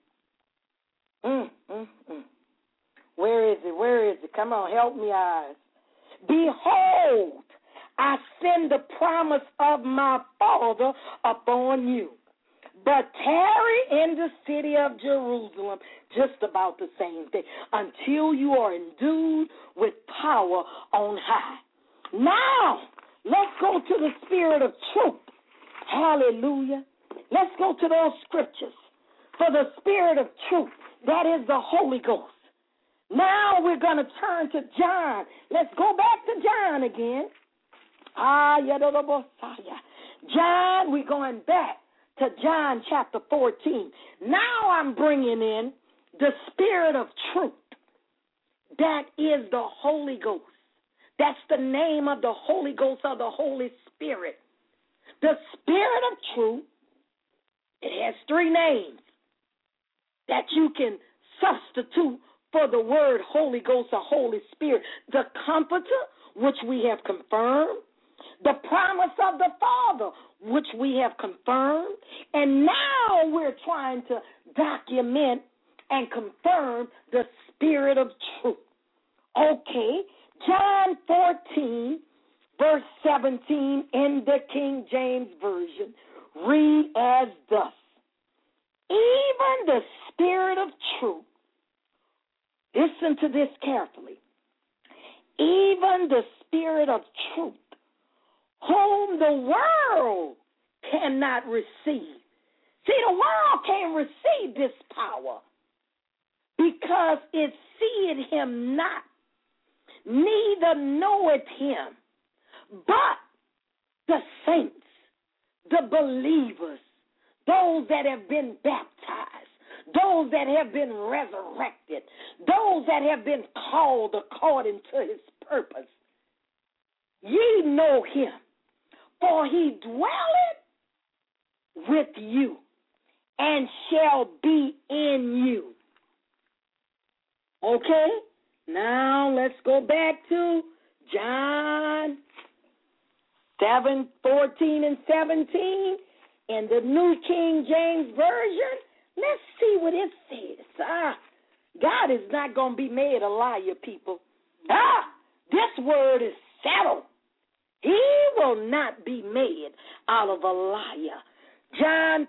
Where is it? Where is it? Come on, help me, eyes. Behold, I send the promise of my Father upon you. But tarry in the city of Jerusalem, just about the same thing, until you are endued with power on high. Now, let's go to the Spirit of truth. Hallelujah. Let's go to those scriptures. For the Spirit of truth, that is the Holy Ghost. Now we're going to turn to John. Let's go back to John again. John, we're going back to John chapter 14. Now I'm bringing in the Spirit of truth. That is the Holy Ghost. That's the name of the Holy Ghost or the Holy Spirit. The Spirit of truth, it has three names that you can substitute for the word Holy Ghost or Holy Spirit. The Comforter, which we have confirmed. The promise of the Father, which we have confirmed. And now we're trying to document and confirm the Spirit of truth. Okay, John 14, verse 17 in the King James Version, read as thus. Even the Spirit of truth, listen to this carefully, even the Spirit of truth, whom the world cannot receive. See, the world can't receive this power because it seeth him not, neither knoweth him, but the saints, the believers, those that have been baptized, those that have been resurrected, those that have been called according to his purpose. Ye know him, for he dwelleth with you and shall be in you. Okay? Now let's go back to John 7:14 and 17 in the New King James Version. Let's see what it says. God is not going to be made a liar, people. This word is settled. He will not be made out of a liar. John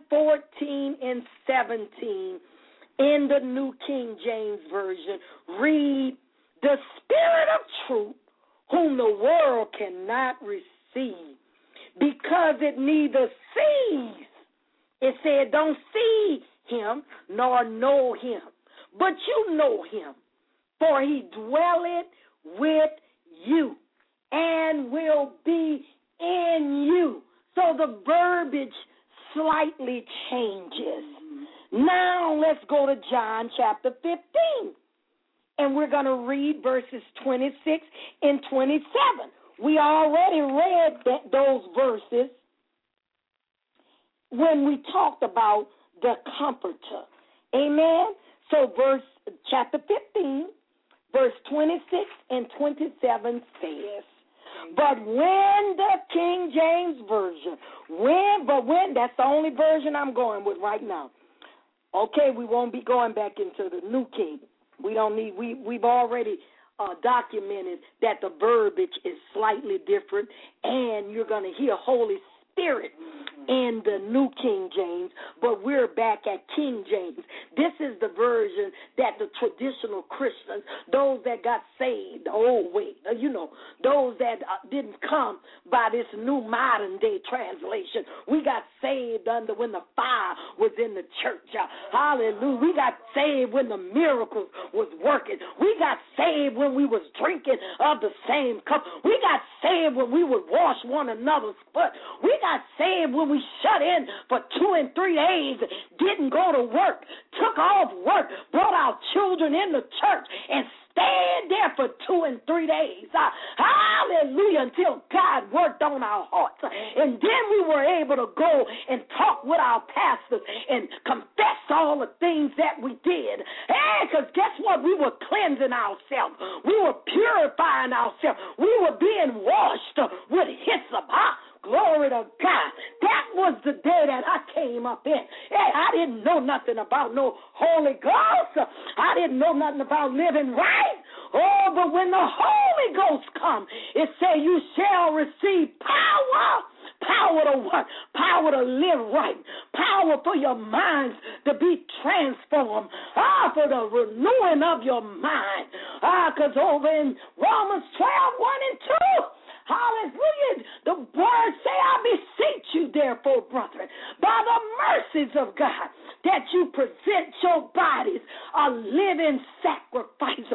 14:17 in the New King James Version, read, the Spirit of truth, whom the world cannot receive, because it neither sees. It said, don't see him nor know him, but you know him, for he dwelleth with you and will be in you. So the verbiage slightly changes. Now let's go to John chapter 15. And we're going to read verses 26 and 27. We already read those verses when we talked about the Comforter. Amen? So chapter 15, verse 26 and 27 says, but when the King James Version, that's the only version I'm going with right now. Okay, we won't be going back into the New King. We've already documented that the verbiage is slightly different, and you're going to hear Holy Spirit in the New King James, but we're back at King James. This is the version that the traditional Christians, those that got saved the old way, those that didn't come by this new modern day translation. We got saved when the fire was in the church. Hallelujah. We got saved when the miracles was working. We got saved when we was drinking of the same cup. We got saved when we would wash one another's foot. We got saved when we shut in for 2 and 3 days, didn't go to work, took off work, brought our children in the church, and stayed there for 2 and 3 days. Hallelujah, until God worked on our hearts. And then we were able to go and talk with our pastors and confess all the things that we did. Hey, because guess what? We were cleansing ourselves. We were purifying ourselves. We were being washed with hyssop. Glory to God. That was the day that I came up in. Hey, I didn't know nothing about no Holy Ghost. I didn't know nothing about living right. Oh, but when the Holy Ghost comes, it say you shall receive power. Power to what? Power to live right. Power for your minds to be transformed. For the renewing of your mind. Because over in Romans 12:1-2, hallelujah, the word say, I beseech you, therefore, brethren, by the mercies of God, that you present your bodies a living sacrifice,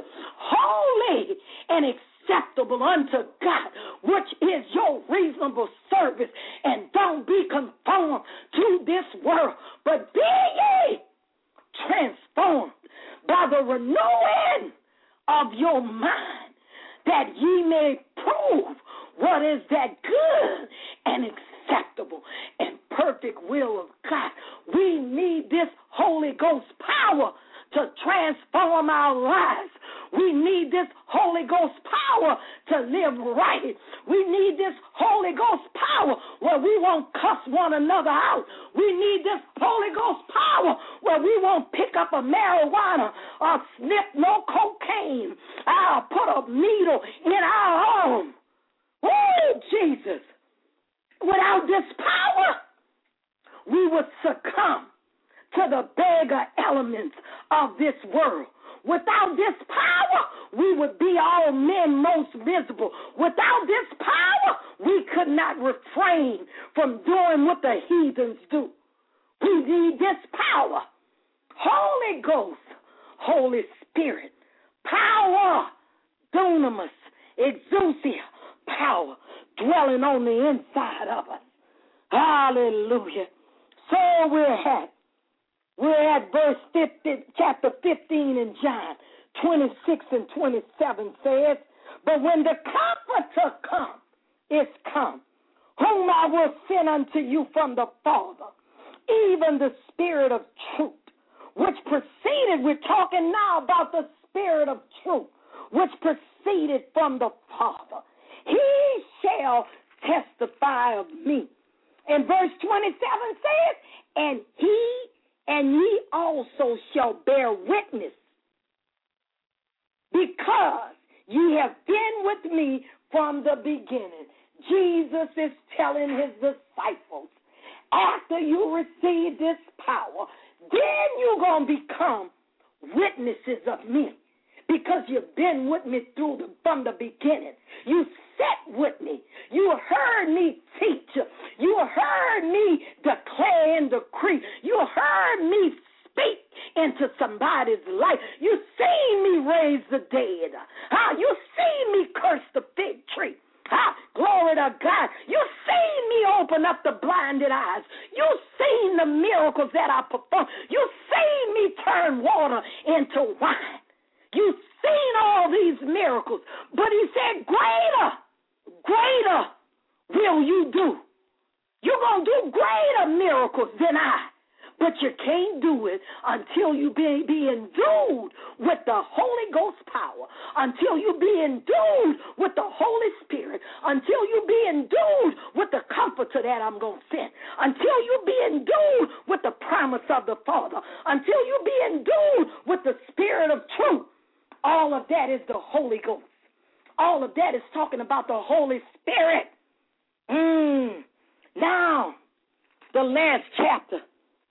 holy and acceptable unto God, which is your reasonable service. And don't be conformed to this world, but be ye transformed by the renewing of your mind, that ye may prove what is that good and acceptable and perfect will of God. We need this Holy Ghost power to transform our lives. We need this Holy Ghost power to live right. We need this Holy Ghost power where we won't cuss one another out. We need this Holy Ghost power where we won't pick up a marijuana or sniff no cocaine. I'll put a needle in our arm. Oh, Jesus. Without this power, we would succumb to the beggar elements of this world. Without this power, we would be all men most miserable. Without this power, we could not refrain from doing what the heathens do. We need this power. Holy Ghost, Holy Spirit, power, dunamis, exousia, power, dwelling on the inside of us. Hallelujah. So we're at verse 50, chapter 15 in John, 26 and 27 says, but when the Comforter is come, whom I will send unto you from the Father, even the Spirit of truth, which proceeded, we're talking now about the Spirit of truth, which proceeded from the Father. He shall testify of me. And verse 27 says, and he and ye also shall bear witness, because ye have been with me from the beginning. Jesus is telling his disciples, after you receive this power, then you're going to become witnesses of me, because you've been with me from the beginning. You sat with me. You heard me teach. You heard me declare and decree. You heard me speak into somebody's life. You seen me raise the dead. You seen me curse the fig tree. Glory to God. You seen me open up the blinded eyes. You seen the miracles that I performed. You seen me turn water into wine. You seen all these miracles. But he said, greater will you do. You're going to do greater miracles than I. But you can't do it until you be endued with the Holy Ghost power, until you be endued with the Holy Spirit, until you be endued with the comforter that I'm going to send, until you be endued with the promise of the Father, until you be endued with the Spirit of truth. All of that is the Holy Ghost. All of that is talking about the Holy Spirit. Now, the last chapter.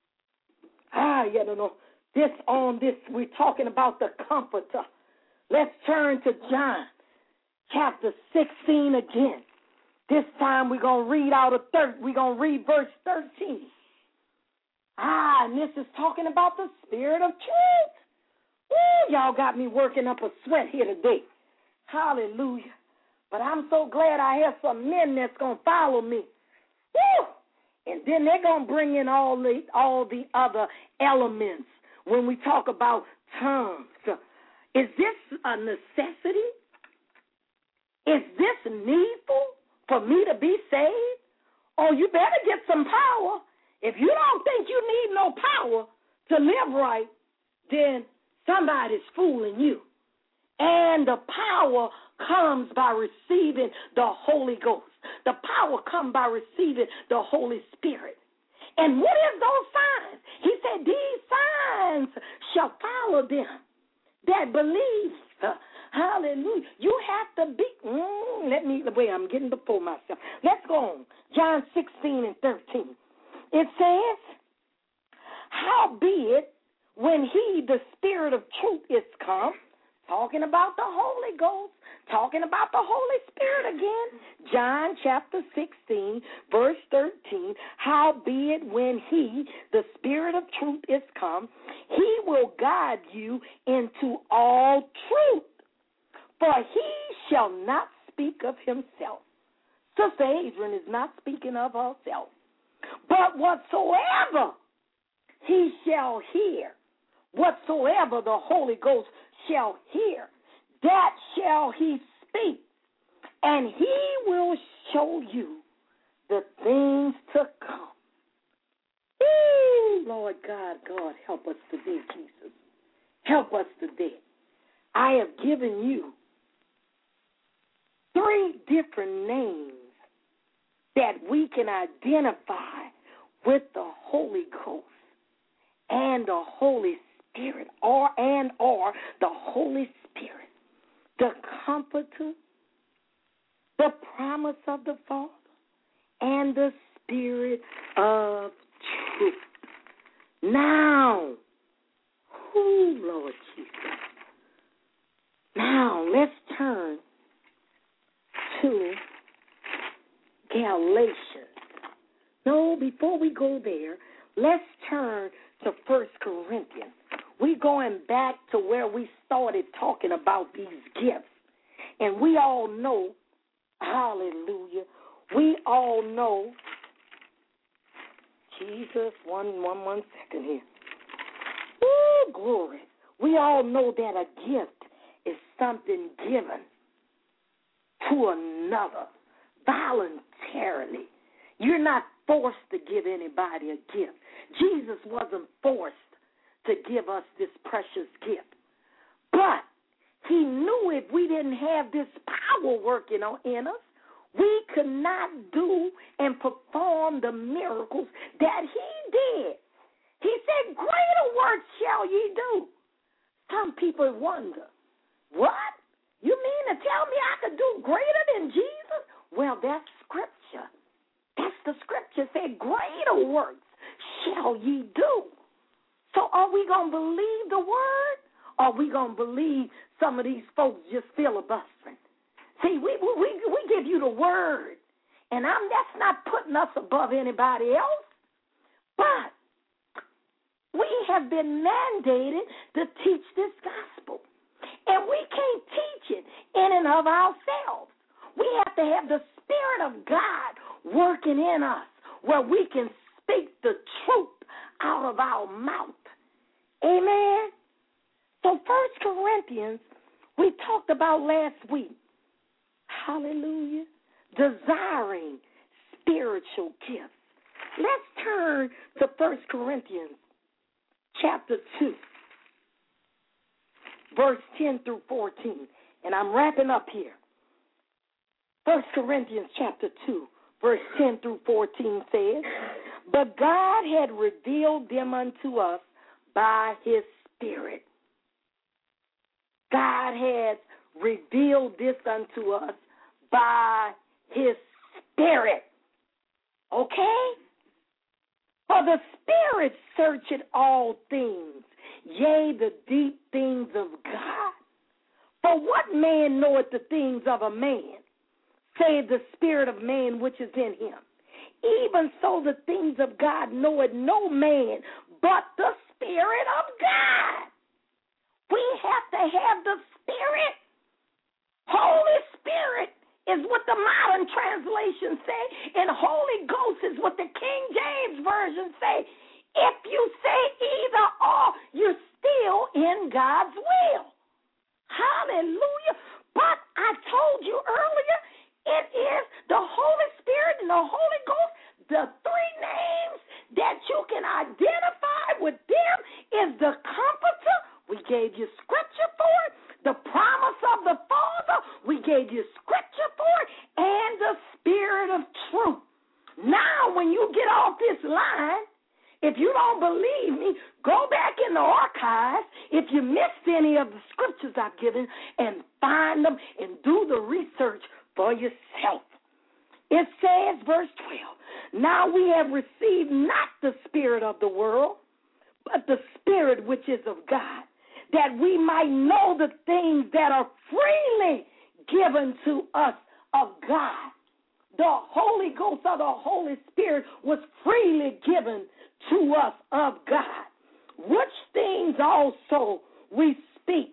We're talking about the Comforter. Let's turn to John chapter 16 again. This time we're going to read we're going to read verse 13. And this is talking about the Spirit of truth. Woo, y'all got me working up a sweat here today. Hallelujah. But I'm so glad I have some men that's going to follow me. Woo! And then they're going to bring in all the other elements when we talk about tongues. Is this a necessity? Is this needful for me to be saved? Oh, you better get some power. If you don't think you need no power to live right, then somebody's fooling you. And the power comes by receiving the Holy Ghost. The power comes by receiving the Holy Spirit. And what is those signs? He said, these signs shall follow them that believe. Hallelujah. You have to be, I'm getting before myself. Let's go on. John 16 and 13. It says, howbeit, when he, the Spirit of truth, is come, talking about the Holy Ghost, talking about the Holy Spirit again. John chapter 16, verse 13. Howbeit, when he, the Spirit of truth, is come, he will guide you into all truth. For he shall not speak of himself. Sister Adrian is not speaking of herself. But whatsoever he shall hear, whatsoever the Holy Ghost shall hear, that shall he speak, and he will show you the things to come. Ooh, Lord God, help us today, Jesus. Help us today. I have given you 3 different names that we can identify with the Holy Ghost and the Holy Spirit, or the Holy Spirit, the Comforter, the promise of the Father, and the Spirit of truth. Now, Lord Jesus. Now, let's turn to Galatians. No, before we go there, let's turn to 1 Corinthians. We're going back to where we started talking about these gifts. And we all know, hallelujah, we all know, Jesus, one second here. Woo, glory. We all know that a gift is something given to another voluntarily. You're not forced to give anybody a gift. Jesus wasn't forced to give us this precious gift. But he knew if we didn't have this power working in us, we could not do and perform the miracles that he did. He said, greater works shall ye do. Some people wonder, what? You mean to tell me I could do greater than Jesus? Well, that's Scripture. That's the Scripture said, greater works shall ye do. So are we going to believe the word? Or are we going to believe some of these folks just filibustering? See, we give you the word, and that's not putting us above anybody else, but we have been mandated to teach this gospel, and we can't teach it in and of ourselves. We have to have the Spirit of God working in us where we can speak the truth out of our mouth. Amen? So 1 Corinthians, we talked about last week. Hallelujah. Desiring spiritual gifts. Let's turn to 1 Corinthians chapter 2, verse 10 through 14. And I'm wrapping up here. 1 Corinthians chapter 2, verse 10 through 14 says, but God had revealed them unto us by his Spirit. God has revealed this unto us by his Spirit. Okay? For the Spirit searcheth all things, yea, the deep things of God. For what man knoweth the things of a man, save the spirit of man which is in him? Even so the things of God knoweth no man but the Spirit of God. We have to have the Spirit. Holy Spirit is what the modern translations say, and Holy Ghost is what the King James Version say. If you say either or, you're still in God's will. Hallelujah. But I told you earlier, it is the Holy Spirit and the Holy Ghost, the three names that you can identify with them is the Comforter. We gave you scripture for it. The promise of the Father, we gave you scripture for it. And the Spirit of truth. Now, when you get off this line, if you don't believe me, go back in the archives if you missed any of the scriptures I've given and find them and do the research for yourself. It says, verse 12, now we have received not the spirit of the world, but the Spirit which is of God, that we might know the things that are freely given to us of God. The Holy Ghost or the Holy Spirit was freely given to us of God, which things also we speak,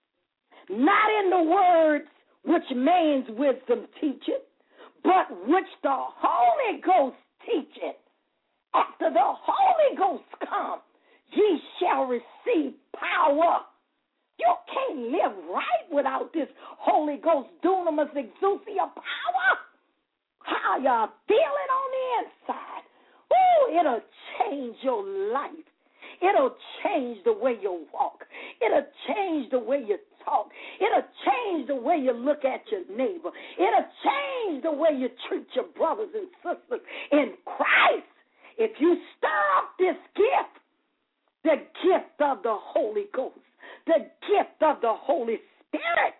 not in the words which man's wisdom teacheth, but which the Holy Ghost teacheth. After the Holy Ghost come, ye shall receive power. You can't live right without this Holy Ghost dunamis exousia power. How y'all feeling on the inside? Ooh, it'll change your life. It'll change the way you walk. It'll change the way you talk. It'll change the way you look at your neighbor. It'll change the way you treat your brothers and sisters in Christ. If you stir up this gift, the gift of the Holy Ghost, the gift of the Holy Spirit,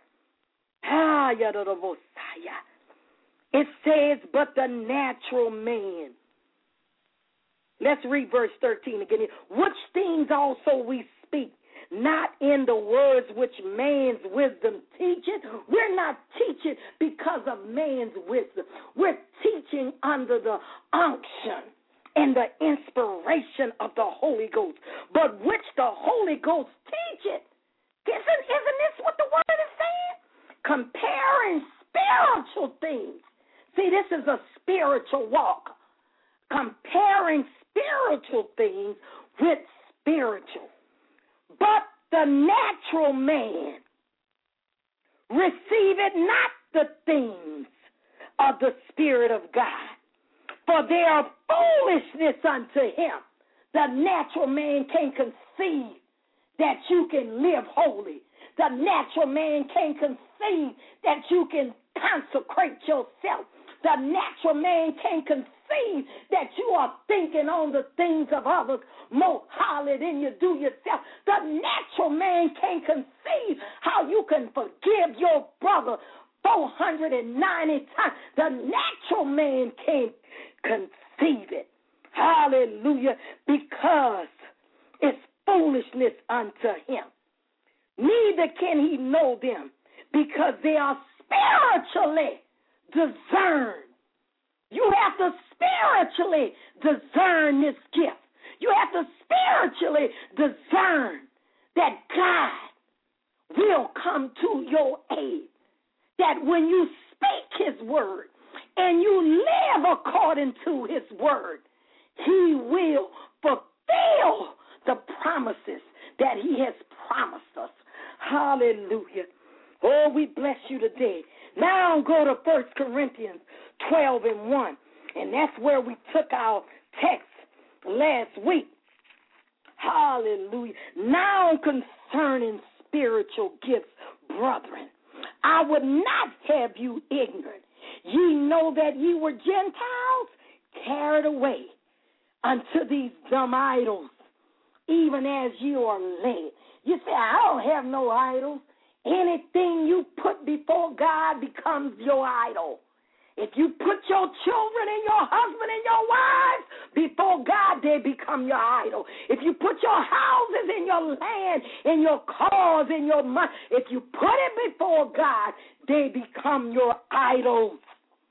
it says, but the natural man. Let's read verse 13 again. Which things also we speak, not in the words which man's wisdom teacheth. We're not teaching because of man's wisdom. We're teaching under the unction and the inspiration of the Holy Ghost, but which the Holy Ghost teacheth. Isn't this what the word is saying? Comparing spiritual things. See, this is a spiritual walk. Comparing spiritual things with spiritual. But the natural man receiveth not the things of the Spirit of God, for they are foolishness unto him. The natural man can't conceive that you can live holy. The natural man can't conceive that you can consecrate yourself. The natural man can't conceive conceive that you are thinking on the things of others more highly than you do yourself. The natural man can't conceive how you can forgive your brother 490 times. The natural man can't conceive it. Hallelujah. Because it's foolishness unto him. Neither can he know them, because they are spiritually discerned. You have to spiritually discern this gift. You have to spiritually discern that God will come to your aid. That when you speak his word and you live according to his word, he will fulfill the promises that he has promised us. Hallelujah. Oh, we bless you today. Now go to 1 Corinthians 12:1, and that's where we took our text last week. Hallelujah. Now concerning spiritual gifts, brethren, I would not have you ignorant. Ye know that ye were Gentiles carried away unto these dumb idols, even as you are led. You say, I don't have no idols. Anything you put before God becomes your idol. If you put your children and your husband and your wives before God, they become your idol. If you put your houses and your land and your cars and your money, if you put it before God, they become your idols.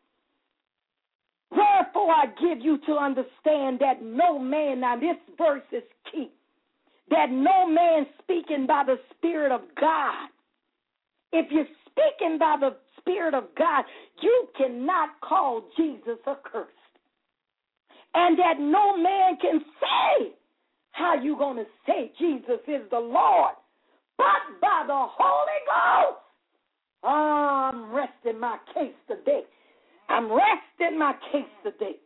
Therefore, I give you to understand that no man, now this verse is key, that no man speaking by the Spirit of God, if you're speaking by the Spirit of God, you cannot call Jesus accursed. And that no man can say, how you going to say Jesus is the Lord, but by the Holy Ghost. Oh, I'm resting my case today. I'm resting my case today.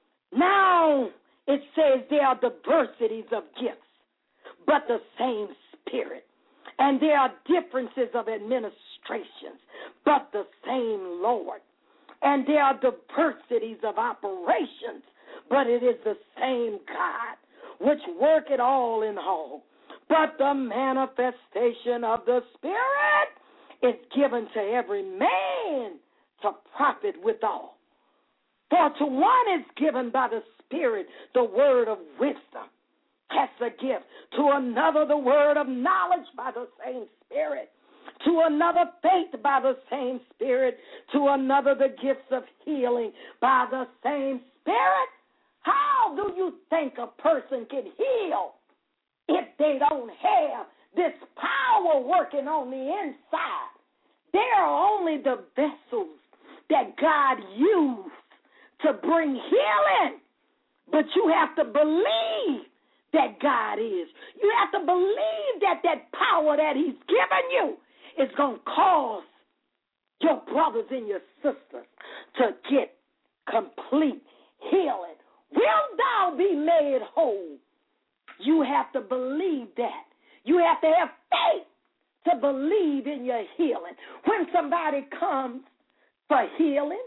Now it says there are diversities of gifts, but the same Spirit. And there are differences of administrations, but the same Lord. And there are diversities of operations, but it is the same God, which worketh all in all. But the manifestation of the Spirit is given to every man to profit withal. For to one is given by the Spirit the word of wisdom. That's a gift. To another, the word of knowledge by the same Spirit. To another, faith by the same Spirit. To another, the gifts of healing by the same Spirit. How do you think a person can heal if they don't have this power working on the inside? They are only the vessels that God used to bring healing. But you have to believe that God is. You have to believe that that power that he's given you is going to cause your brothers and your sisters to get complete healing. Will thou be made whole? You have to believe that. You have to have faith to believe in your healing. When somebody comes for healing,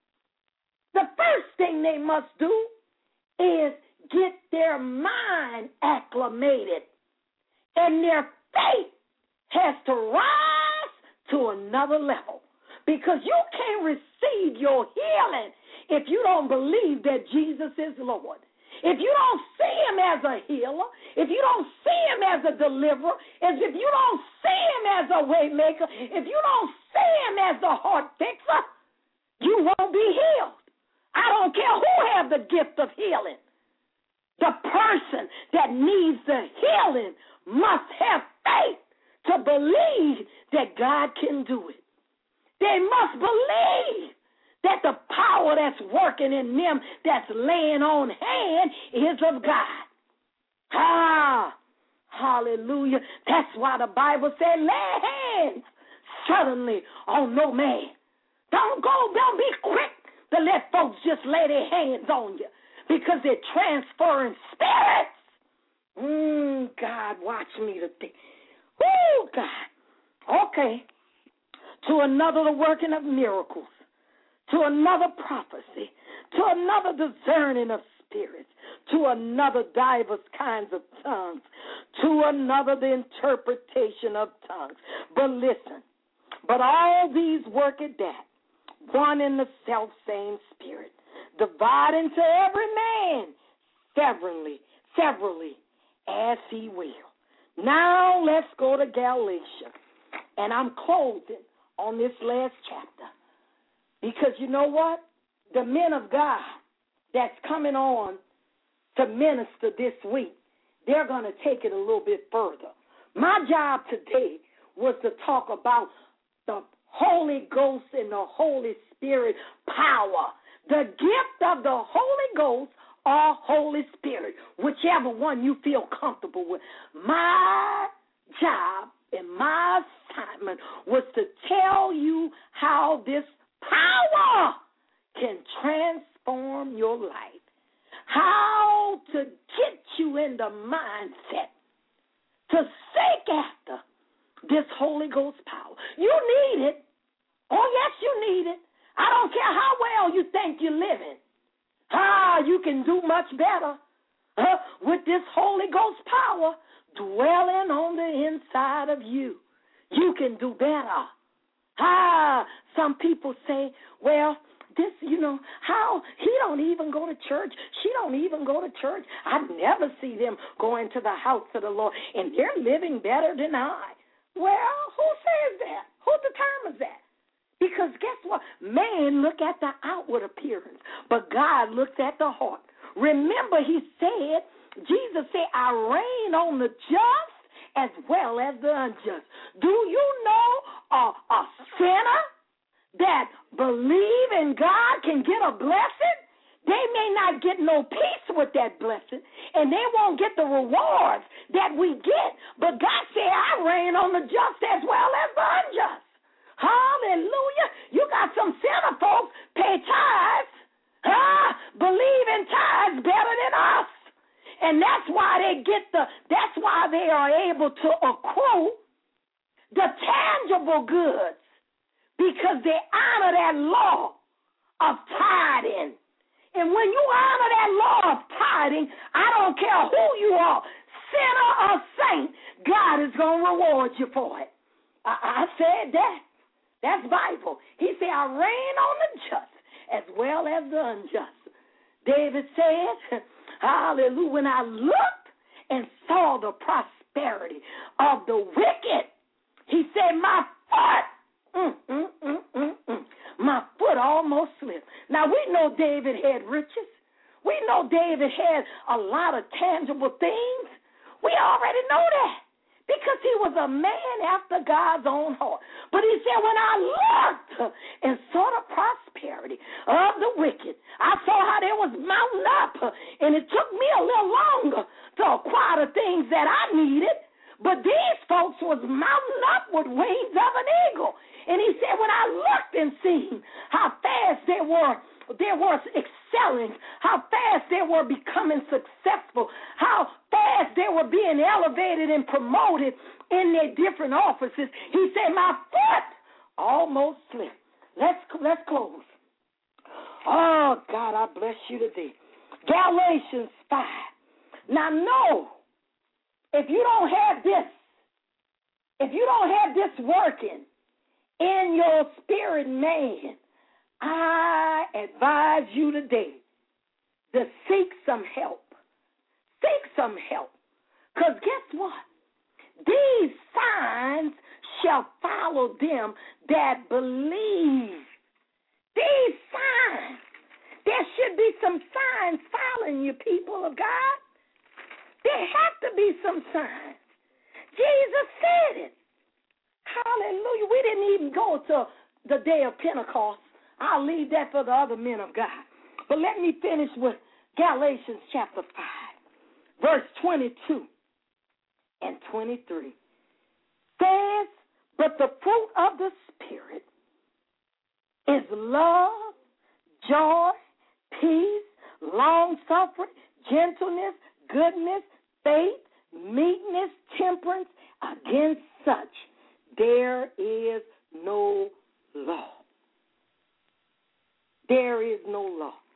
the first thing they must do is get their mind acclimated, and their faith has to rise to another level, because you can't receive your healing if you don't believe that Jesus is Lord. If you don't see him as a healer, if you don't see him as a deliverer, if you don't see him as a way maker, if you don't see him as the heart fixer, you won't be healed. I don't care who have the gift of healing. The person that needs the healing must have faith to believe that God can do it. They must believe that the power that's working in them, that's laying on hand, is of God. Hallelujah. That's why the Bible said, lay hands suddenly on no man. Don't be quick to let folks just lay their hands on you, because they're transferring spirits. God, watch me today. Woo, God. Okay. To another, the working of miracles. To another, prophecy. to another discerning of spirits, to another divers kinds of tongues, to another the interpretation of tongues. But listen, but all these work at that, one in the self-same Spirit, dividing to every man severally, as he will. Now let's go to Galatia, and I'm closing on this last chapter, because you know what? The men of God that's coming on to minister this week, they're going to take it a little bit further. My job today was to talk about the Holy Ghost and the Holy Spirit power, the gift of the Holy Ghost or Holy Spirit, whichever one you feel comfortable with. My job and my assignment was to tell you how this power can transform your life, how to get you in the mindset to seek after this Holy Ghost power. You need it. Oh, yes, you need it. I don't care how well you think you're living. You can do much better with this Holy Ghost power dwelling on the inside of you. You can do better. Some people say, well, this, how he don't even go to church. She don't even go to church. I never see them going to the house of the Lord, and they're living better than I. Well, who says that? Who determines that? Because guess what? Man look at the outward appearance, but God looks at the heart. Remember, Jesus said, I reign on the just as well as the unjust. Do you know a sinner that believe in God can get a blessing? They may not get no peace with that blessing, and they won't get the rewards that we get. But God said, I reign on the just as well as the unjust. Hallelujah. You got some sinner folks pay tithes, believe in tithes better than us. And that's why that's why they are able to accrue the tangible goods, because they honor that law of tithing. And when you honor that law of tithing, I don't care who you are, sinner or saint, God is going to reward you for it. I said that. That's Bible. He said, I reign on the just as well as the unjust. David said, hallelujah, when I looked and saw the prosperity of the wicked, he said, my foot almost slipped. Now, we know David had riches. We know David had a lot of tangible things. We already know that, because he was a man after God's own heart. But he said, when I looked and saw the prosperity of the wicked, I saw how they was mounting up, and it took me a little longer to acquire the things that I needed. But these folks was mounting up with wings of an eagle. And he said, when I looked and seen how fast they were excelling, how fast they were becoming successful, how fast they were being elevated and promoted in their different offices, he said, my foot almost slipped. Let's close. Oh, God, I bless you today. Galatians 5. Now, no, if you don't have this working in your spirit man, I advise you today to seek some help. Seek some help. Because guess what? These signs shall follow them that believe. These signs. There should be some signs following you, people of God. There have to be some signs. Jesus said it. Hallelujah. We didn't even go to the day of Pentecost. I'll leave that for the other men of God. But let me finish with Galatians chapter 5, verse 22 and 23. Says, but the fruit of the Spirit is love, joy, peace, long-suffering, gentleness, goodness, faith, meekness, temperance. Against such there is no law. There is no law.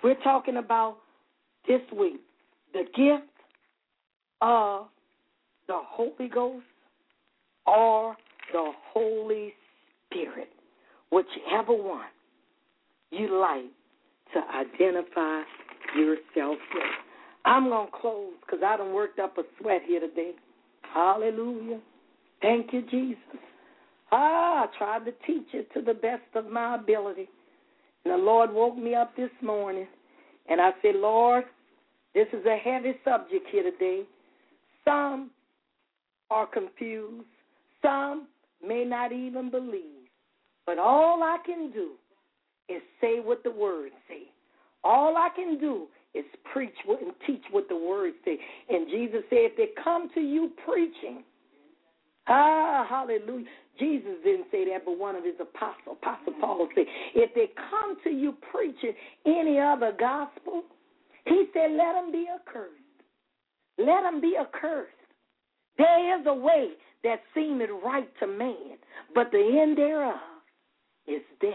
We're talking about this week the gift of the Holy Ghost or the Holy Spirit, whichever one you like to identify yourself with. I'm going to close because I done worked up a sweat here today. Hallelujah. Thank you, Jesus. I tried to teach it to the best of my ability. And the Lord woke me up this morning, and I said, Lord, this is a heavy subject here today. Some are confused. Some may not even believe. But all I can do is say what the Word say. All I can do is preach and teach what the Word say. And Jesus said, if they come to you preaching, hallelujah. Jesus didn't say that, but one of his apostles, Apostle Paul, said, if they come to you preaching any other gospel, he said, let them be accursed. Let them be accursed. There is a way that seemeth right to man, but the end thereof is death.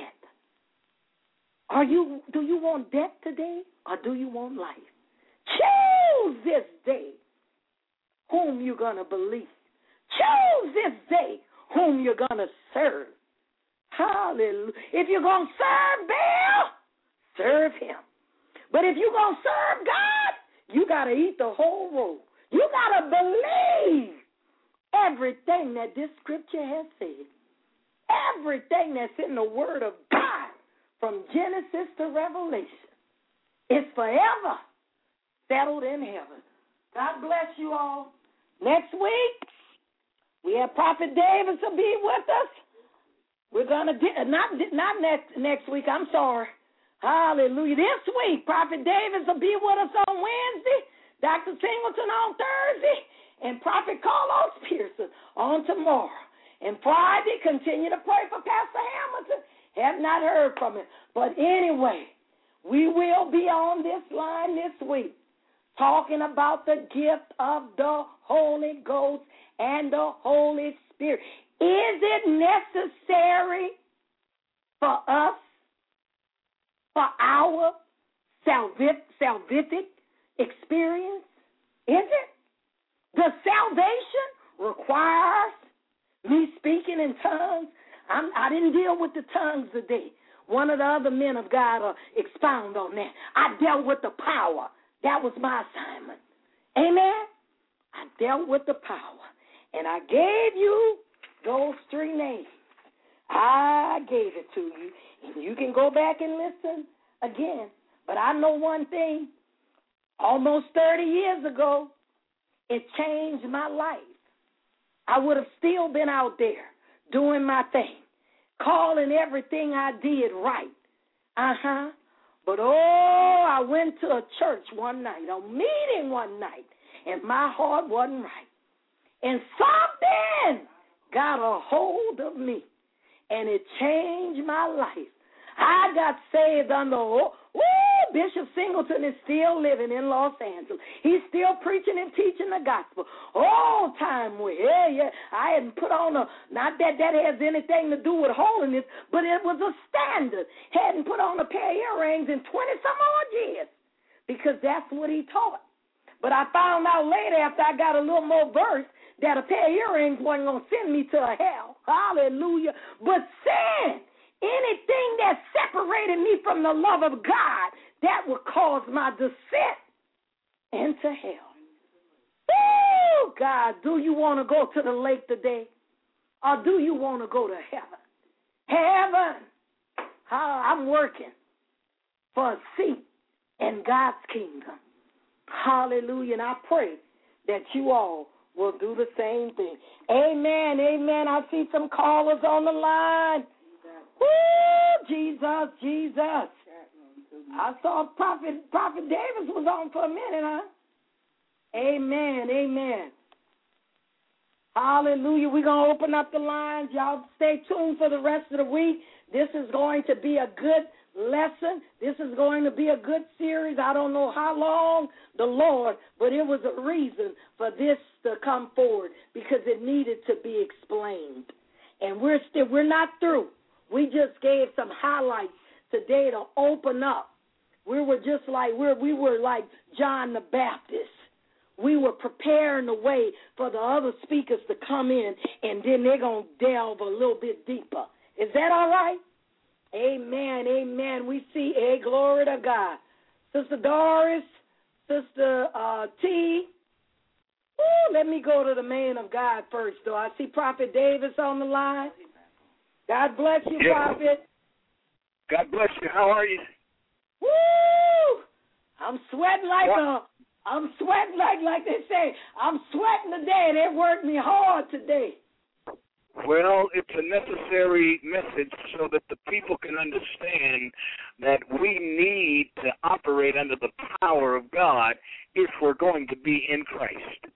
Do you want death today, or do you want life? Choose this day whom you're going to believe. Choose this day whom you're going to serve. Hallelujah. If you're going to serve Baal, serve him. But if you're going to serve God, you got to eat the whole roll. You got to believe everything that this scripture has said. Everything that's in the Word of God from Genesis to Revelation is forever settled in heaven. God bless you all. Next week, we have Prophet Davis will be with us. We're going to, not next week, I'm sorry. Hallelujah. This week, Prophet Davis will be with us on Wednesday, Dr. Singleton on Thursday, and Prophet Carlos Pearson on tomorrow. And Friday, continue to pray for Pastor Hamilton. Have not heard from him. But anyway, we will be on this line this week talking about the gift of the Holy Ghost and the Holy Spirit. Is it necessary for us, for our salvific experience? Is it? Does salvation require me speaking in tongues? I didn't deal with the tongues today. One of the other men of God expound on that. I dealt with the power. That was my assignment. Amen? I dealt with the power. And I gave you those three names. I gave it to you. And you can go back and listen again. But I know one thing. Almost 30 years ago, it changed my life. I would have still been out there doing my thing, calling everything I did right. But, I went to a church one night, a meeting one night, and my heart wasn't right. And something got a hold of me, and it changed my life. I got saved under, Bishop Singleton is still living in Los Angeles. He's still preaching and teaching the gospel. All time with, I hadn't put on not that has anything to do with holiness, but it was a standard. Hadn't put on a pair of earrings in 20-some-odd years because that's what he taught. But I found out later after I got a little more verse that a pair of earrings wasn't going to send me to a hell. Hallelujah. But sin, anything that separated me from the love of God, that would cause my descent into hell. Oh, God, do you want to go to the lake today? Or do you want to go to heaven? Heaven. I'm working for a seat in God's kingdom. Hallelujah. And I pray that you all will do the same thing. Amen. Amen. I see some callers on the line. Woo, Jesus, Jesus. I saw Prophet Davis was on for a minute, huh? Amen, amen. Hallelujah. We're going to open up the lines. Y'all stay tuned for the rest of the week. This is going to be a good lesson. This is going to be a good series. I don't know how long, the Lord, but it was a reason for this to come forward because it needed to be explained. And we're not through. We just gave some highlights today to open up We were just like we were like John the Baptist. We were preparing the way for the other speakers to come in, and then they're going to delve a little bit deeper. Is that all right? Amen, amen. We see, glory to God. Sister Doris, Sister T. Ooh, let me go to the man of God first, though. I see Prophet Davis on the line. God bless you, Prophet. God bless you. How are you? Woo! I'm sweating like they say. I'm sweating today. They worked me hard today. Well, it's a necessary message so that the people can understand that we need to operate under the power of God if we're going to be in Christ.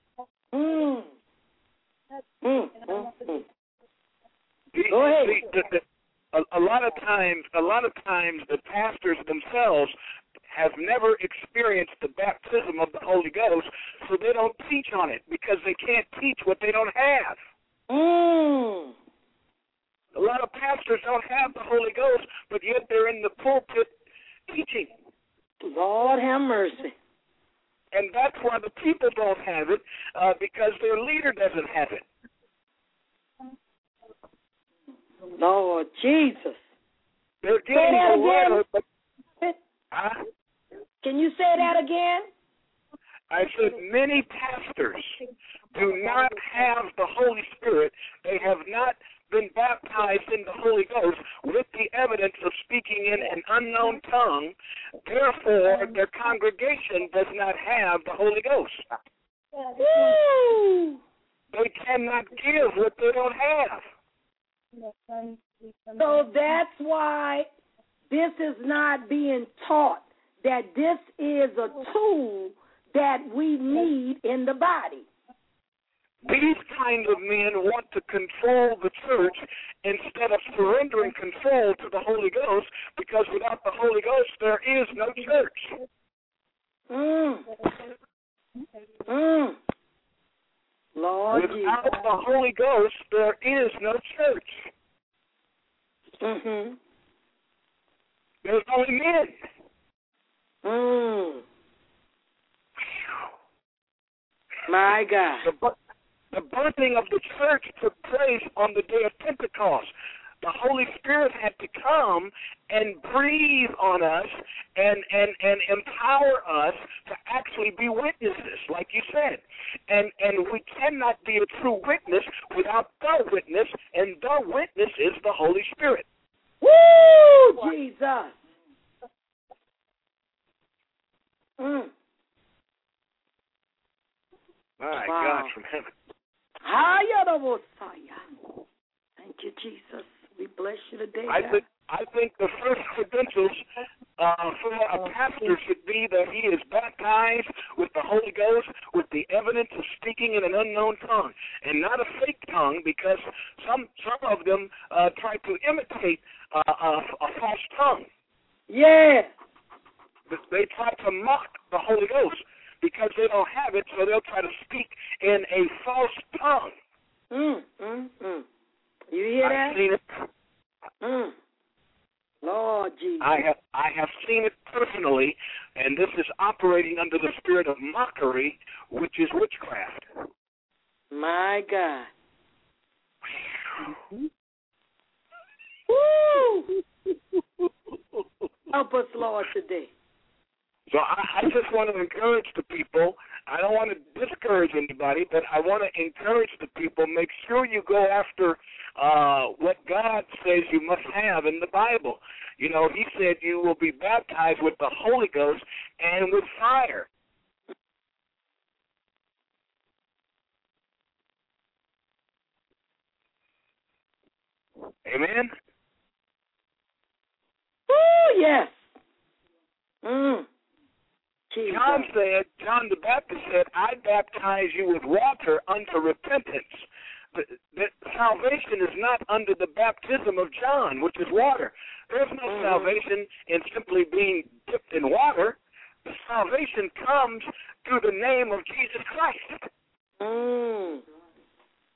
Go ahead. A lot of times, the pastors themselves have never experienced the baptism of the Holy Ghost, so they don't teach on it because they can't teach what they don't have. A lot of pastors don't have the Holy Ghost, but yet they're in the pulpit teaching. Lord have mercy. And that's why the people don't have it, because their leader doesn't have it. Lord Jesus. They're Say that again. Can you say that again? I said many pastors do not have the Holy Spirit. They have not been baptized in the Holy Ghost with the evidence of speaking in an unknown tongue. Therefore, their congregation does not have the Holy Ghost. Woo! They cannot give what they don't have. So that's why this is not being taught, that this is a tool that we need in the body. These kind of men want to control the church instead of surrendering control to the Holy Ghost, because without the Holy Ghost, there is no church. Lord without Jesus. the Holy Ghost, there is no church. There's only men. My God. The birthing of the church took place on the day of Pentecost. The Holy Spirit had to come and breathe on us and empower us to actually be witnesses, like you said. And we cannot be a true witness without the witness, and the witness is the Holy Spirit. Woo! Jesus. My God from heaven. Thank you, Jesus. We bless you today. I think the first credentials for a pastor should be that he is baptized with the Holy Ghost with the evidence of speaking in an unknown tongue, and not a fake tongue, because some of them try to imitate a false tongue. Yeah. They try to mock the Holy Ghost because they don't have it, so they'll try to speak in a false tongue. You hear that? I've seen it. Lord Jesus. I have seen it personally, and this is operating under the spirit of mockery, which is witchcraft. My God. Woo! Help us, Lord, today. So I just want to encourage the people. I don't want to discourage anybody, but I want to encourage the people. Make sure you go after what God says you must have in the Bible. You know, he said you will be baptized with the Holy Ghost and with fire. Amen? Oh, yes. John the Baptist said, I baptize you with water unto repentance. The salvation is not under the baptism of John, which is water. There's no salvation in simply being dipped in water. The salvation comes through the name of Jesus Christ.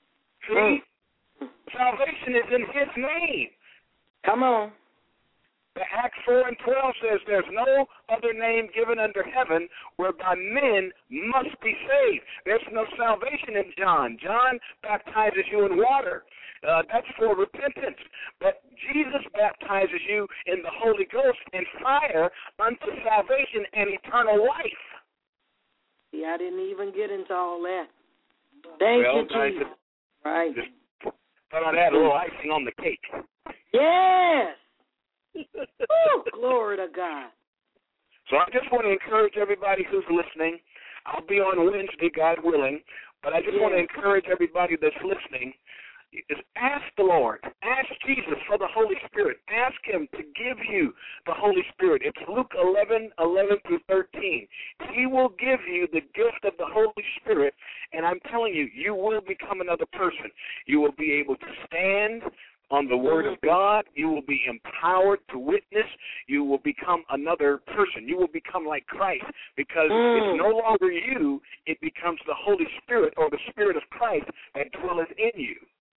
See? Salvation is in his name. Come on. Acts 4 and 12 says there's no other name given under heaven whereby men must be saved. There's no salvation in John. John baptizes you in water. That's for repentance. But Jesus baptizes you in the Holy Ghost and fire unto salvation and eternal life. See, I didn't even get into all that. Thank you, Jesus. Right. Just thought I'd add a little icing on the cake. Yes. Ooh, glory to God. So I just want to encourage everybody who's listening. I'll be on Wednesday, God willing, but I just want to encourage everybody that's listening. Is ask the Lord, ask Jesus for the Holy Spirit. Ask Him to give you the Holy Spirit. It's Luke 11:11-13. He will give you the gift of the Holy Spirit, and I'm telling you, you will become another person. You will be able to stand on the Word of God. You will be empowered to witness. You will become another person. You will become like Christ, because it's no longer you. It becomes the Holy Spirit, or the Spirit of Christ, that dwelleth in you.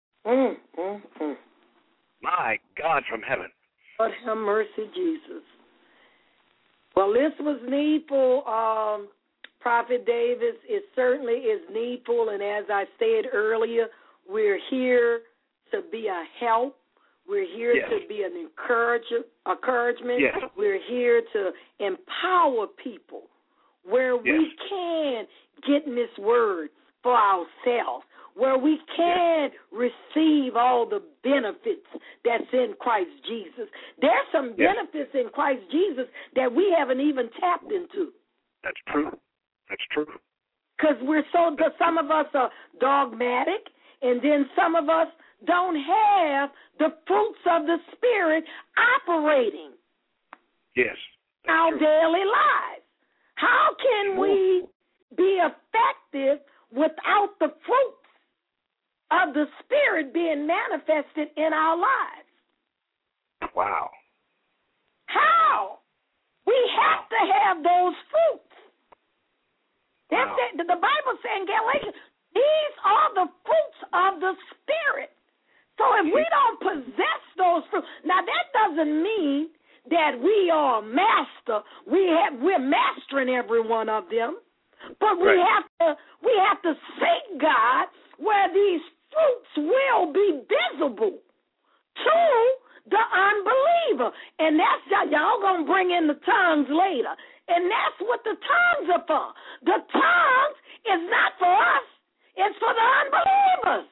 My God from heaven. Lord have mercy, Jesus. Well, this was needful, Prophet Davis. It certainly is needful, and as I said earlier, we're here to be a help. We're here to be an encouragement. Yes. We're here to empower people where we can get in this word for ourselves, where we can receive all the benefits that's in Christ Jesus. There's some benefits in Christ Jesus that we haven't even tapped into. That's true. That's true. Because some of us are dogmatic, and then some of us don't have the fruits of the Spirit operating in our daily lives. How can we be effective without the fruits of the Spirit being manifested in our lives? Wow. How? We have to have those fruits. That's it. The Bible says in Galatians, these are the fruits of the Spirit. So if we don't possess those fruits, now that doesn't mean that we are master. We're mastering every one of them, but we have to seek God where these fruits will be visible to the unbeliever. And that's y'all gonna bring in the tongues later. And that's what the tongues are for. The tongues is not for us, it's for the unbelievers.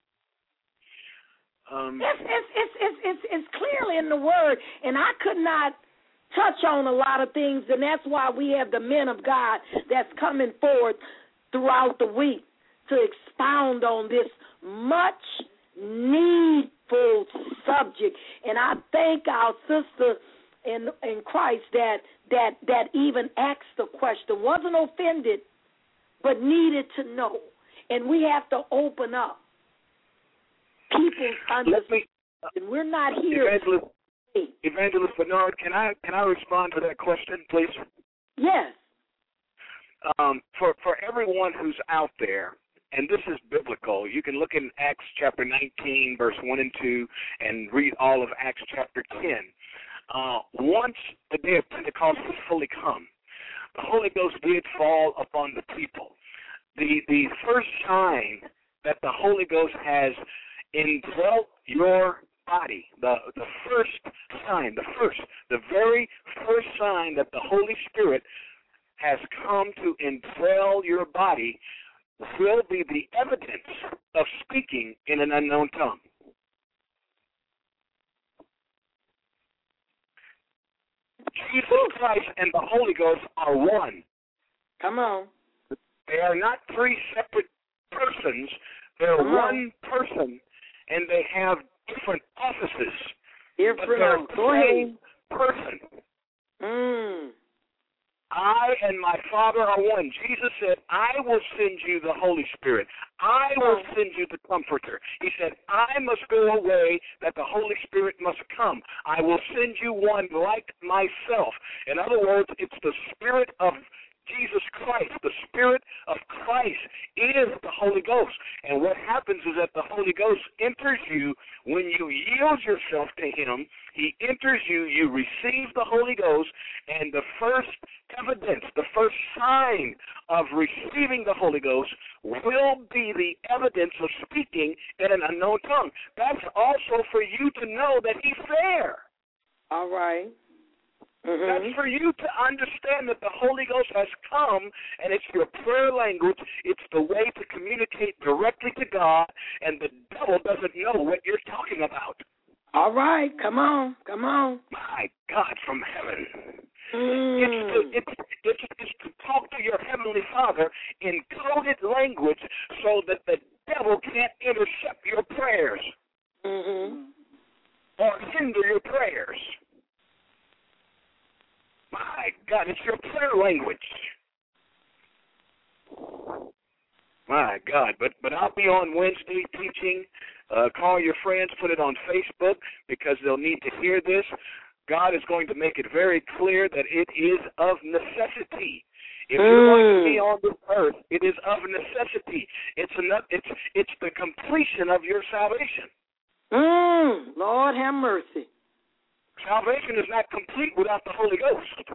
It's clearly in the Word, and I could not touch on a lot of things, and that's why we have the men of God that's coming forward throughout the week to expound on this much needful subject. And I thank our sister in Christ that even asked the question, wasn't offended, but needed to know. And we have to open up people's understanding. We're not here. Evangelist Bernard, can I respond to that question, please? Yes. For everyone who's out there, and this is biblical, you can look in Acts chapter 19, verse 1 and 2, and read all of Acts chapter 10. Once the day of Pentecost was fully come, the Holy Ghost did fall upon the people. The first sign that the Holy Ghost has indwelt your body, the first sign, the very first sign that the Holy Spirit has come to indwell your body will be the evidence of speaking in an unknown tongue. Jesus Christ and the Holy Ghost are one. Come on. They are not three separate persons. They're one person, and they have different offices. But they're the same person. I and my Father are one. Jesus said, I will send you the Holy Spirit. I will send you the Comforter. He said, I must go away that the Holy Spirit must come. I will send you one like myself. In other words, it's the Spirit of Jesus Christ. The Spirit of Christ is the Holy Ghost. And what happens is that the Holy Ghost enters you when you yield yourself to Him. He enters you, you receive the Holy Ghost, and the first evidence, the first sign of receiving the Holy Ghost will be the evidence of speaking in an unknown tongue. That's also for you to know that He's there. All right. That's for you to understand that the Holy Ghost has come, and it's your prayer language. It's the way to communicate directly to God, and the devil doesn't know what you're talking about. All right, come on. My God from heaven. It's to talk to your Heavenly Father in coded language so that the devil can't intercept your prayers or hinder your prayers. My God, it's your prayer language. My God, but I'll be on Wednesday teaching. Call your friends, put it on Facebook because they'll need to hear this. God is going to make it very clear that it is of necessity. If you're going to be on this earth, it is of necessity. It's the completion of your salvation. Lord have mercy. Salvation is not complete without the Holy Ghost.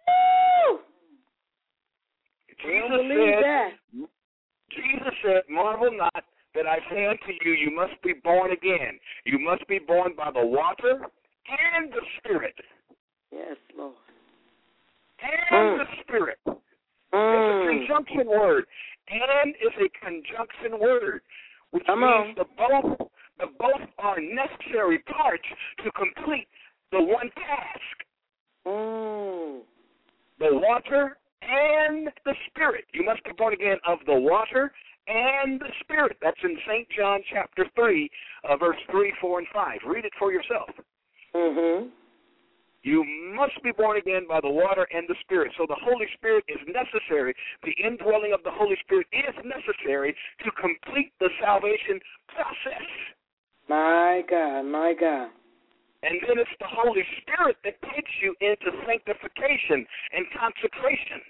Jesus said, marvel not that I say unto you, you must be born again. You must be born by the water and the Spirit. Yes, Lord. And the Spirit. It's a conjunction word. And is a conjunction word, which means the both are necessary parts to complete the one task. The water and the Spirit. You must be born again of the water and the Spirit. That's in St. John chapter 3, verse 3, 4, and 5. Read it for yourself. You must be born again by the water and the Spirit. So the Holy Spirit is necessary. The indwelling of the Holy Spirit is necessary to complete the salvation process. My God. And then it's the Holy Spirit that takes you into sanctification and consecration.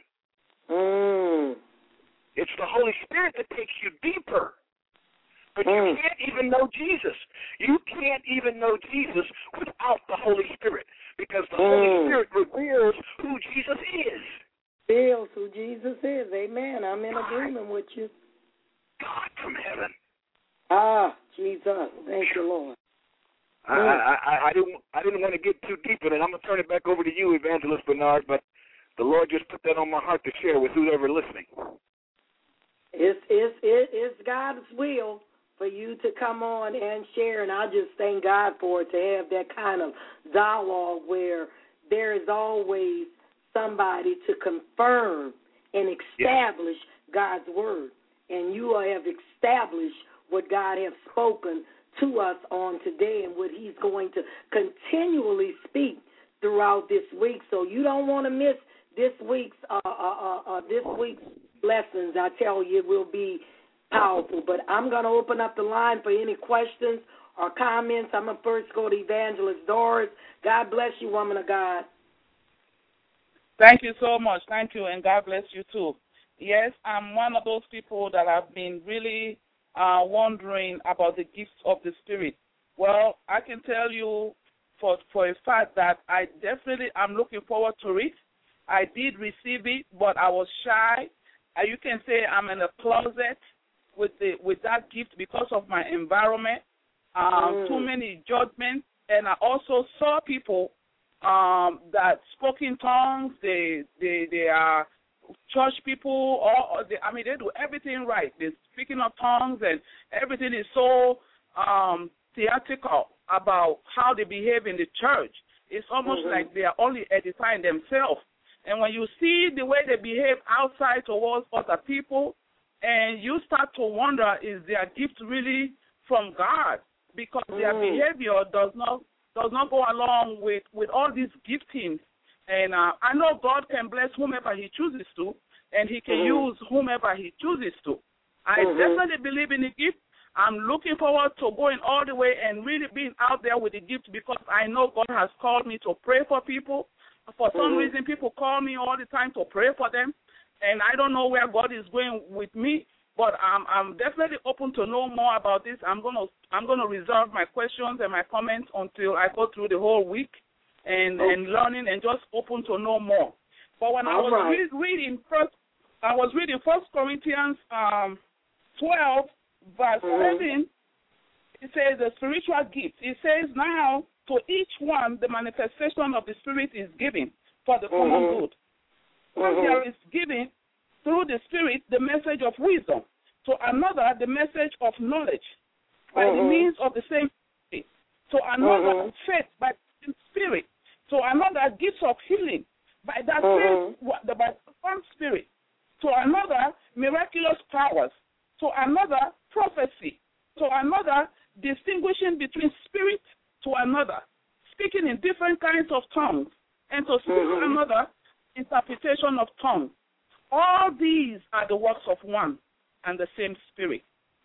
It's the Holy Spirit that takes you deeper. But you can't even know Jesus. You can't even know Jesus without the Holy Spirit, because the Holy Spirit reveals who Jesus is. Reveals who Jesus is. Amen. I'm in agreement with you. God from heaven. Jesus. Thank you, Lord. I didn't want to get too deep in it. I'm going to turn it back over to you, Evangelist Bernard, but the Lord just put that on my heart to share with whoever listening. It's God's will for you to come on and share, and I just thank God for it, to have that kind of dialogue where there is always somebody to confirm and establish God's word. And you have established what God has spoken to us on today and what He's going to continually speak throughout this week. So you don't want to miss this week's lessons. I tell you, it will be powerful. But I'm going to open up the line for any questions or comments. I'm going to first go to Evangelist Doris. God bless you, woman of God. Thank you so much. Thank you, and God bless you too. Yes, I'm one of those people that have been really wondering about the gifts of the Spirit. Well, I can tell you for a fact that I'm looking forward to it. I did receive it, but I was shy. You can say I'm in a closet with that gift because of my environment. Too many judgments, and I also saw people that spoke in tongues. They are church people, they do everything right. They're speaking of tongues, and everything is so theatrical about how they behave in the church. It's almost like they are only edifying themselves. And when you see the way they behave outside towards other people, and you start to wonder, is their gift really from God? Because their behavior does not go along with all these giftings. And I know God can bless whomever He chooses to, and He can use whomever He chooses to. I definitely believe in the gift. I'm looking forward to going all the way and really being out there with the gift, because I know God has called me to pray for people. For some reason, people call me all the time to pray for them. and I don't know where God is going with me, but I'm definitely open to know more about this. I'm gonna reserve my questions and my comments until I go through the whole week and learning and just open to know more. But when I was reading 1 Corinthians 12 verse 7, it says the spiritual gifts. It says now to each one the manifestation of the Spirit is given for the common good. And there is given through the Spirit the message of wisdom, to another the message of knowledge by the means of the same Spirit, to another faith by the same Spirit, to another gifts of healing by that same by one Spirit, to another miraculous powers, to another prophecy, to another distinguishing between spirit, to another speaking in different kinds of tongues, and to still another interpretation of tongues. All these are the works of one and the same Spirit.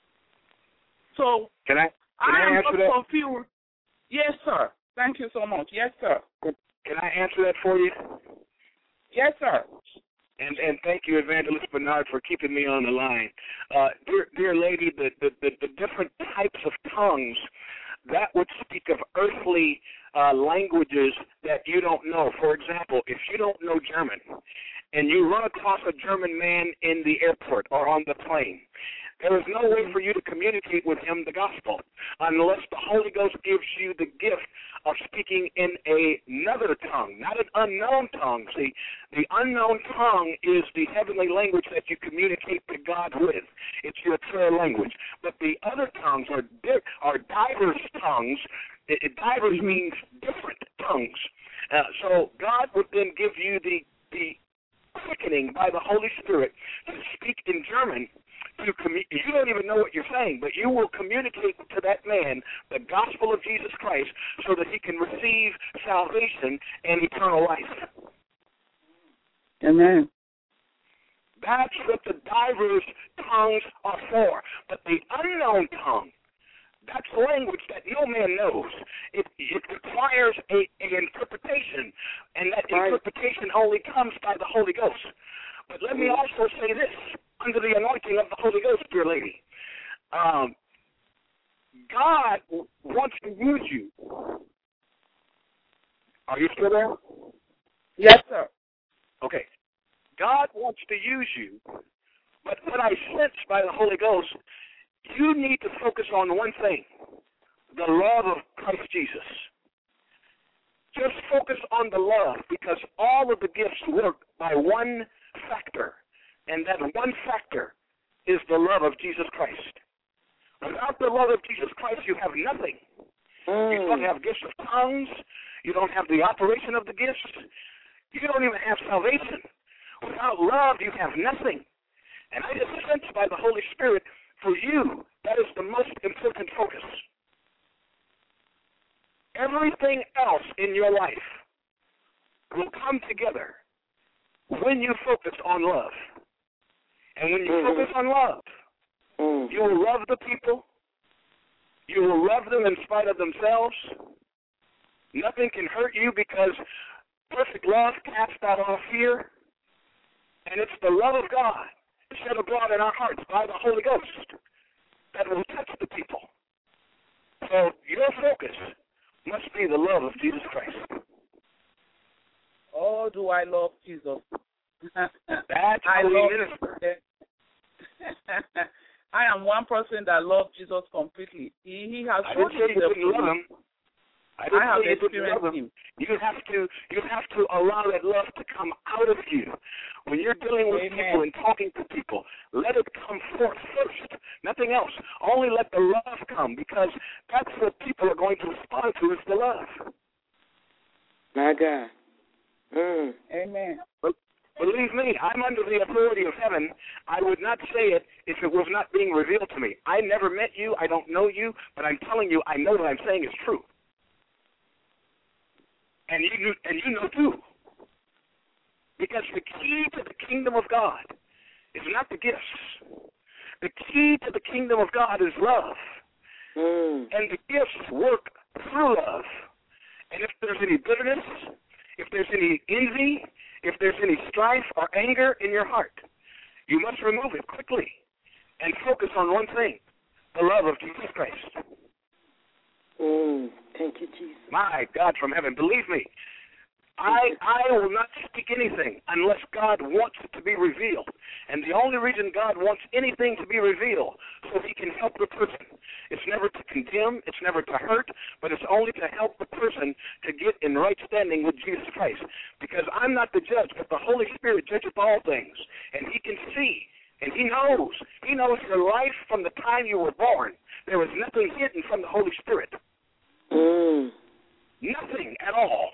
So Can I am answer not that? confused. Yes, sir. Thank you so much. Yes, sir. Can I answer that for you? Yes, sir. And thank you, Evangelist Bernard, for keeping me on the line. Dear lady, the different types of tongues, that would speak of earthly languages that you don't know. For example, if you don't know German and you run across a German man in the airport or on the plane, there is no way for you to communicate with him the gospel unless the Holy Ghost gives you the gift of speaking in another tongue, not an unknown tongue. See, the unknown tongue is the heavenly language that you communicate to God with. It's your prayer language. But the other tongues are diverse tongues. Diverse means different tongues. So God would then give you the quickening by the Holy Spirit to speak in German. You don't even know what you're saying, but you will communicate to that man the gospel of Jesus Christ so that he can receive salvation and eternal life. Amen. That's what the diverse tongues are for. But the unknown tongue, that's language that no man knows. It requires an interpretation, and that interpretation only comes by the Holy Ghost. But let me also say this, under the anointing of the Holy Ghost, dear lady. God wants to use you. Are you still there? Yes, sir. Okay. God wants to use you, but what I sense by the Holy Ghost, you need to focus on one thing, the love of Christ Jesus. Just focus on the love, because all of the gifts work by one factor, and that one factor is the love of Jesus Christ. Without the love of Jesus Christ, you have nothing. You don't have gifts of tongues. You don't have the operation of the gifts. You don't even have salvation. Without love, you have nothing. And I just sense by the Holy Spirit, for you, that is the most important focus. Everything else in your life will come together when you focus on love. And when you focus on love, you will love the people. You will love them in spite of themselves. Nothing can hurt you, because perfect love casts out all fear. And it's the love of God shed abroad in our hearts by the Holy Ghost that will touch the people. So your focus must be the love of Jesus Christ. Oh, do I love Jesus. That's how we minister. I am one person that loves Jesus completely. He has I didn't say you didn't love him. I have didn't say you didn't love experienced him. him. You have to allow that love to come out of you. When you're dealing with people and talking to people, let it come forth first. Nothing else. Only let the love come, because that's what people are going to respond to, is the love. My God. Amen. But believe me, I'm under the authority of heaven. I would not say it if it was not being revealed to me. I never met you. I don't know you. But I'm telling you, I know what I'm saying is true. And you know too. Because the key to the kingdom of God is not the gifts. The key to the kingdom of God is love. And the gifts work through love. And if there's any bitterness, if there's any envy, if there's any strife or anger in your heart, You must remove it quickly and focus on one thing, the love of Jesus Christ. Thank you, Jesus. My God from heaven, believe me, I will not speak anything unless God wants it to be revealed. And the only reason God wants anything to be revealed so he can help the person. It's never to condemn, it's never to hurt, but it's only to help the person to get in right standing with Jesus Christ. Because I'm not the judge, but the Holy Spirit judgeth all things. And he can see, and he knows. He knows your life from the time you were born. There is nothing hidden from the Holy Spirit. Nothing at all.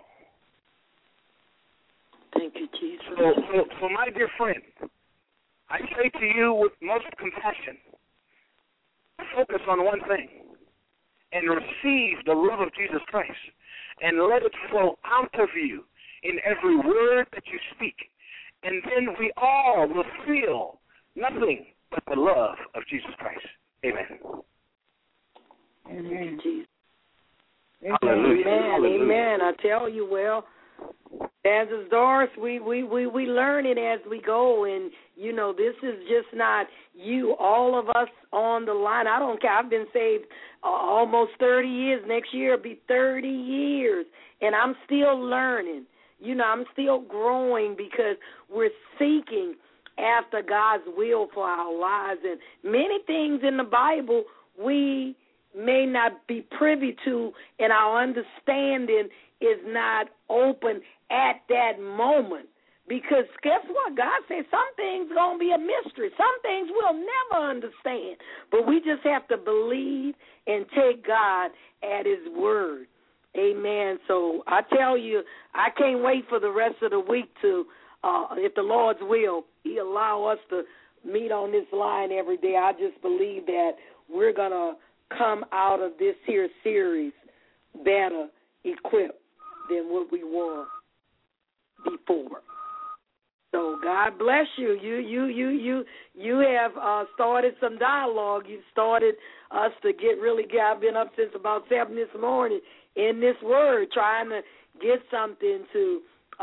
Thank you, Jesus. So my dear friend, I say to you with most compassion, focus on one thing and receive the love of Jesus Christ and let it flow out of you in every word that you speak. And then we all will feel nothing but the love of Jesus Christ. Amen. Amen. Jesus. Hallelujah. Amen. Hallelujah. Amen. I tell you, well, Evangelist Doris, we learn it as we go, and you know this is just not you. All of us on the line. I don't care. I've been saved almost 30 years. Next year it'll be 30 years, and I'm still learning. You know, I'm still growing because we're seeking after God's will for our lives, and many things in the Bible we may not be privy to, and our understanding is not open at that moment. Because guess what? God says some things are going to be a mystery. Some things we'll never understand. But we just have to believe and take God at his word. Amen. So I tell you, I can't wait for the rest of the week to, if the Lord's will, he allow us to meet on this line every day. I just believe that we're going to come out of this here series better equipped than what we were before. So God bless you. You have started some dialogue. You started us to get really. I've been up since about 7 this morning in this word, trying to get something to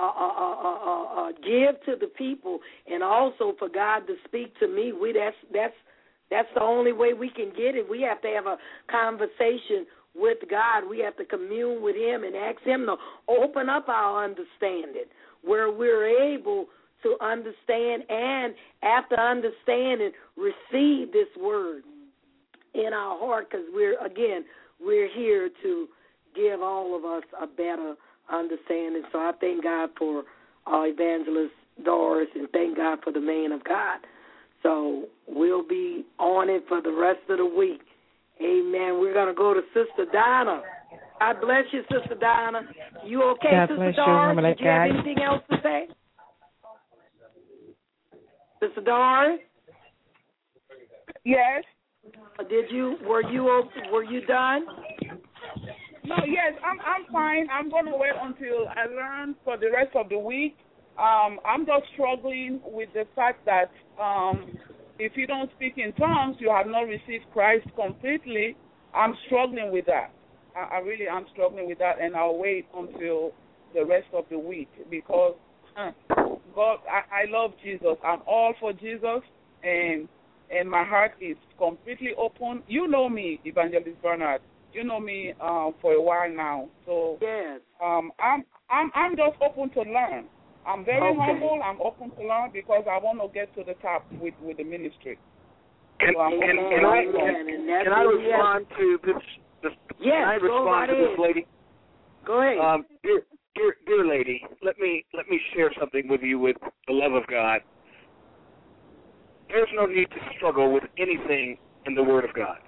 give to the people, and also for God to speak to me. That's the only way we can get it. We have to have a conversation with God. We have to commune with him and ask him to open up our understanding where we're able to understand, and after understanding, receive this word in our heart, because we're here to give all of us a better understanding. So I thank God for our Evangelist Doris, and thank God for the man of God. So we'll be on it for the rest of the week. Amen. We're going to go to Sister Donna. God bless you, Sister Donna. You okay, God Sister bless you, Doris? woman of Did you have God. anything else to say? Sister Doris? Yes. Were you done? No, yes, I'm fine. I'm going to wait until I learn for the rest of the week. I'm just struggling with the fact that if you don't speak in tongues, you have not received Christ completely. I'm struggling with that. I really am struggling with that, and I'll wait until the rest of the week because God, I love Jesus. I'm all for Jesus, and my heart is completely open. You know me, Evangelist Bernard. You know me for a while now, so yes. I'm just open to learn. I'm very humble. I'm open to learn because I want to get to the top with the ministry. Can I respond to this? Yes, can I respond to this lady? Go ahead. Dear lady, let me share something with you with the love of God. There's no need to struggle with anything in the Word of God.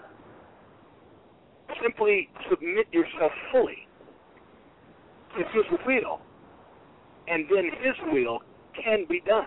Simply submit yourself fully to his will, and then his will can be done.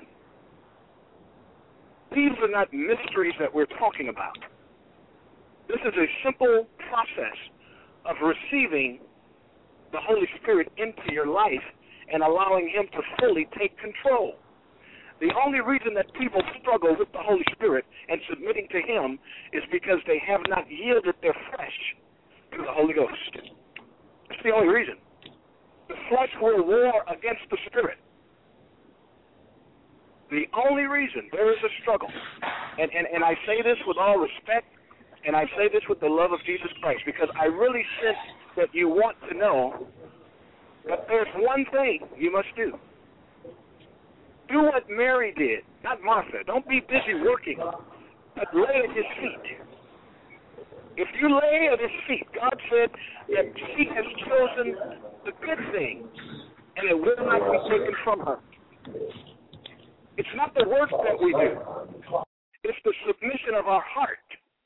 These are not mysteries that we're talking about. This is a simple process of receiving the Holy Spirit into your life and allowing him to fully take control. The only reason that people struggle with the Holy Spirit and submitting to him is because they have not yielded their flesh to the Holy Ghost. That's the only reason. The flesh will war against the Spirit. The only reason there is a struggle, and I say this with all respect, and I say this with the love of Jesus Christ, because I really sense that you want to know that there's one thing you must do. Do what Mary did, not Martha. Don't be busy working, but lay at his feet. If you lay at his feet, God said that she has chosen the good thing, and it will not be taken from her. It's not the work that we do. It's the submission of our heart.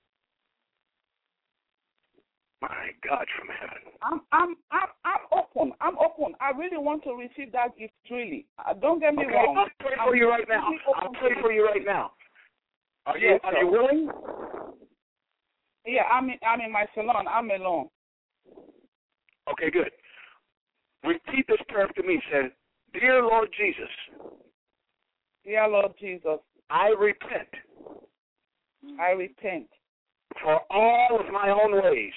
My God from heaven. I'm open. I'm open. I really want to receive that gift, really. Don't get me wrong. I'll pray for you right now. I'll pray for you right now. Are you willing? Yeah, I'm in my salon. I'm alone. Okay, good. Repeat this prayer after me. Say, Dear Lord Jesus. Dear Lord Jesus. I repent. I repent. For all of my own ways.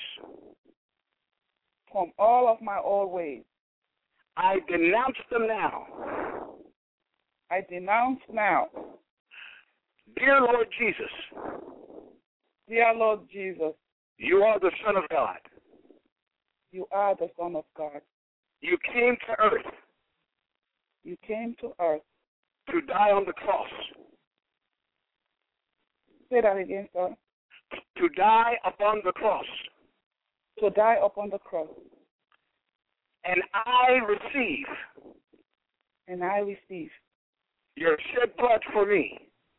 From all of my old ways. I denounce them now. I denounce now. Dear Lord Jesus. Dear Lord Jesus. You are the Son of God. You are the Son of God. You came to earth. You came to earth. To die on the cross. Say that again, sir. To die upon the cross. To die upon the cross. And I receive. And I receive. Your shed blood for me.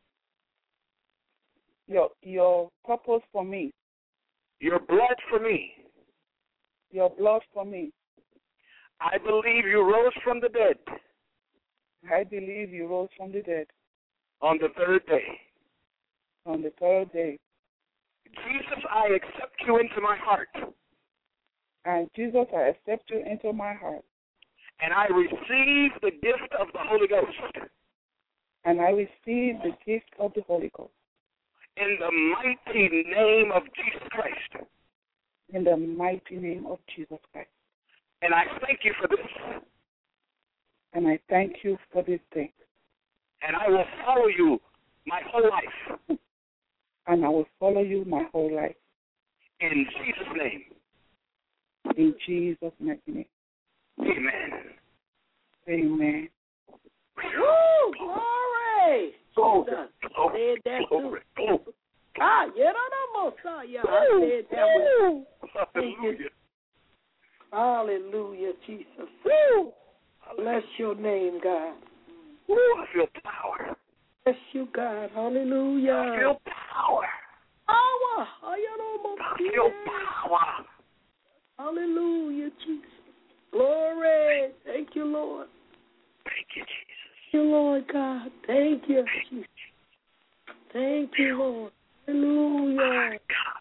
Your purpose for me. Your blood for me. Your blood for me. I believe you rose from the dead. I believe you rose from the dead. On the third day. On the third day. Jesus, I accept you into my heart. And Jesus, I accept you into my heart. And I receive the gift of the Holy Ghost. And I receive the gift of the Holy Ghost. In the mighty name of Jesus Christ. In the mighty name of Jesus Christ. And I thank you for this. And I thank you for this thing. And I will follow you my whole life. And I will follow you my whole life. In Jesus' name. In Jesus' mighty name. Amen. Amen. Woo! Glory! Glory, I said that glory, too. glory. Ah, yeah, no, Messiah. I said that one. Hallelujah. Hallelujah, Jesus. Woo! Bless your name, God. Woo, I feel power. Bless you, God. Hallelujah. I feel power. Power. I feel power. Hallelujah, Jesus. Glory. Thank you, Lord. Thank you, Jesus. Thank you, Lord God. Thank you, Jesus. Thank you, Lord. Hallelujah. My God.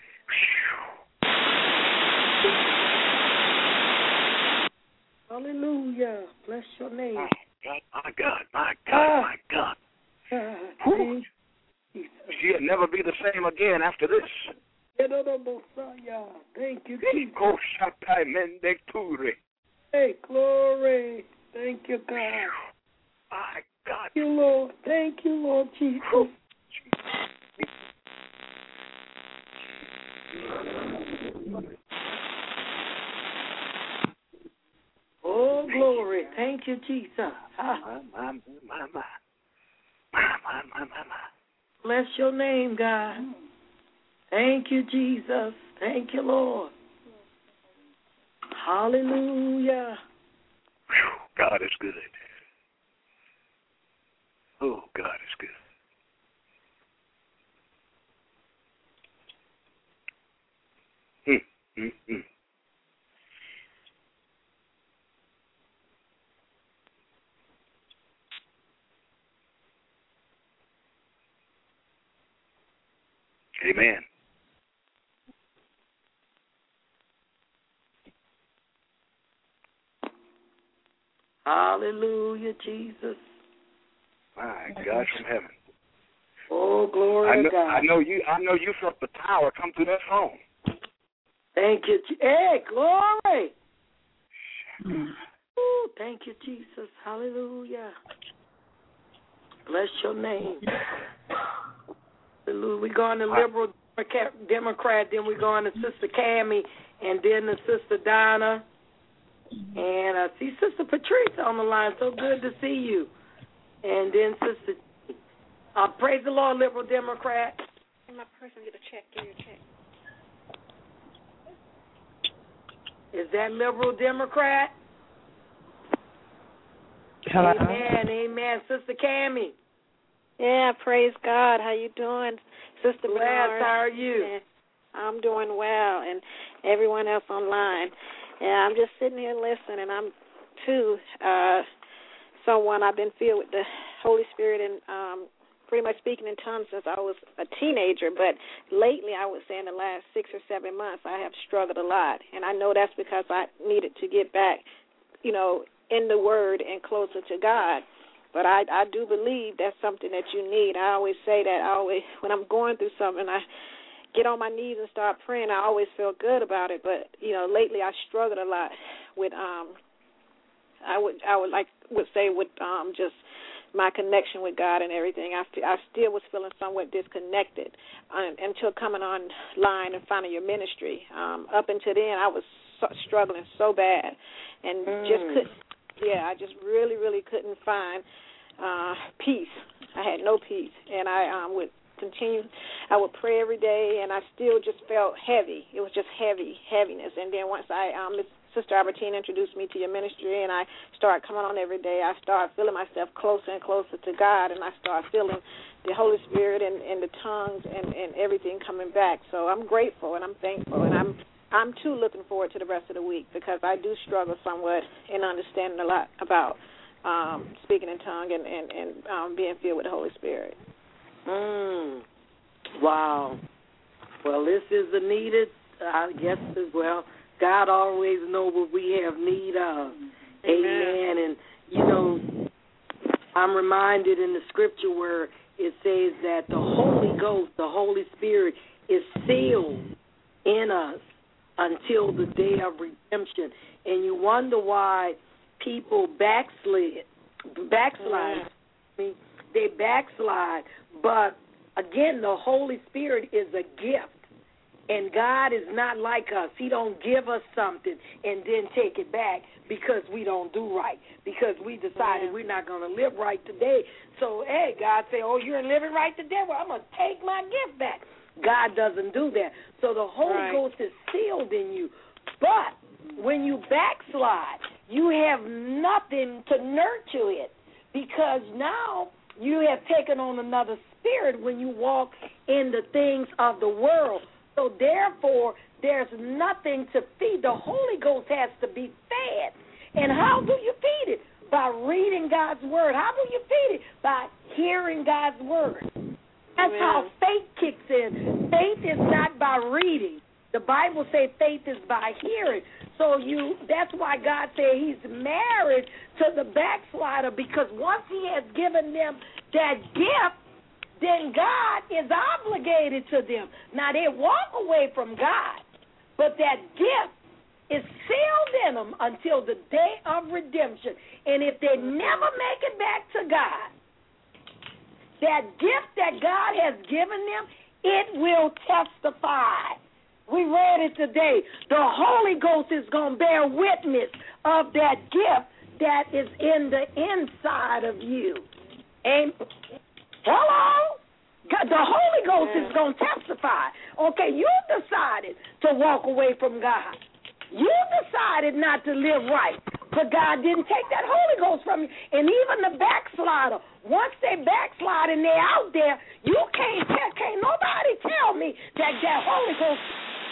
Hallelujah. Bless your name. My God, my God, my God. Thank you, She'll never be the same again after this. Thank you, Jesus. Hey, glory. Thank you, God. My God. Thank you, Lord. Thank you, Lord Jesus. Oh, glory. Thank you, Jesus. My. Bless your name, God. Thank you, Jesus. Thank you, Lord. Hallelujah. God is good. Oh, God is good. Amen. Hallelujah, Jesus. My God from heaven. Oh, glory to God. I know you felt the power come through that phone. Thank you. Hey, glory. Ooh, thank you, Jesus. Hallelujah. Bless your name. We're going to Liberal Democrat, then we're going to Sister Cammie, and then to Sister Donna. And I see Sister Patrice on the line. So good to see you. And then Sister, praise the Lord, Liberal Democrat. My person get a check. Give me a check. Is that Liberal Democrat? Hello. Amen, amen. Sister Cammie. Yeah, praise God. How you doing, Sister Bernard? How are you? Yeah, I'm doing well, and everyone else online. Yeah, I'm just sitting here listening. I'm, too, someone I've been filled with the Holy Spirit and pretty much speaking in tongues since I was a teenager, but lately, I would say in the last 6 or 7 months, I have struggled a lot, and I know that's because I needed to get back, in the Word and closer to God. But I do believe that's something that you need. I always say that. When I'm going through something, I get on my knees and start praying. I always feel good about it. But lately I struggled a lot with I would say with just my connection with God and everything. I still was feeling somewhat disconnected until coming online and finding your ministry. Up until then, I was struggling so bad and just couldn't. Yeah, I just really, really couldn't find peace. I had no peace, and I would continue. I would pray every day, and I still just felt heavy. It was just heaviness. And then once Sister Albertine introduced me to your ministry, and I started coming on every day, I started feeling myself closer and closer to God, and I started feeling the Holy Spirit and the tongues and everything coming back. So I'm grateful, and I'm thankful, and I'm too looking forward to the rest of the week because I do struggle somewhat in understanding a lot about speaking in tongue and being filled with the Holy Spirit. Wow. Well, this is a needed, I guess, as well. God always knows what we have need of. Amen. And, I'm reminded in the scripture where it says that the Holy Ghost, the Holy Spirit, is sealed in us until the day of redemption. And you wonder why people backslide. They backslide. But, again, the Holy Spirit is a gift. And God is not like us. He don't give us something and then take it back because we don't do right, because we decided we're not going to live right today. So, hey, God say, you're living right today? Well, I'm going to take my gift back. God doesn't do that. So the Holy Ghost is sealed in you. But when you backslide, you have nothing to nurture it because now you have taken on another spirit when you walk in the things of the world. So therefore, there's nothing to feed. The Holy Ghost has to be fed. And how do you feed it? By reading God's Word. How do you feed it? By hearing God's Word. That's how faith kicks in. Faith is not by reading. The Bible says faith is by hearing. So that's why God said he's married to the backslider, because once he has given them that gift, then God is obligated to them. Now, they walk away from God, but that gift is sealed in them until the day of redemption. And if they never make it back to God, that gift that God has given them, it will testify. We read it today. The Holy Ghost is going to bear witness of that gift that is in the inside of you. Amen. Hello? God, the Holy Ghost is going to testify. Okay, you decided to walk away from God. You decided not to live right, but God didn't take that Holy Ghost from you. And even the backslider, once they backslide and they're out there, you can't nobody tell me that Holy Ghost.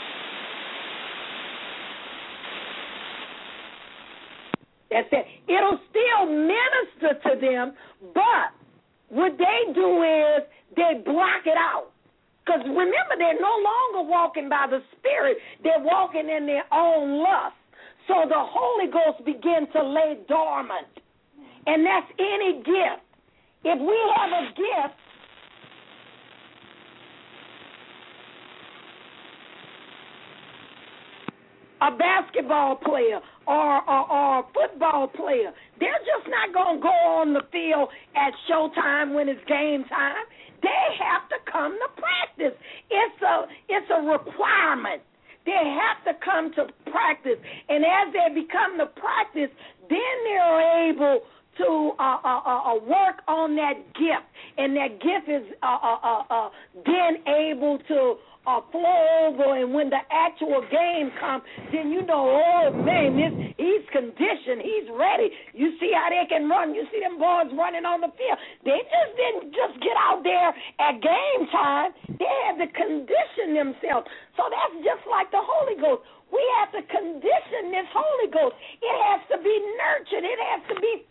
That's it. It'll still minister to them, but what they do is they block it out. Because remember, they're no longer walking by the Spirit. They're walking in their own lust. So the Holy Ghost begins to lay dormant. And that's any gift. If we have a gift, a basketball player or a football player. They're just not going to go on the field at showtime when it's game time. They have to come to practice. It's a requirement. They have to come to practice. And as they become to practice, then they're able to work on that gift. And that gift is then able to flow over, and when the actual game comes, then you know, oh man, he's conditioned, he's ready. You see how they can run. You see them boys running on the field. They just didn't just get out there at game time. They had to condition themselves. So that's just like the Holy Ghost. We have to condition this Holy Ghost. It has to be nurtured. It has to be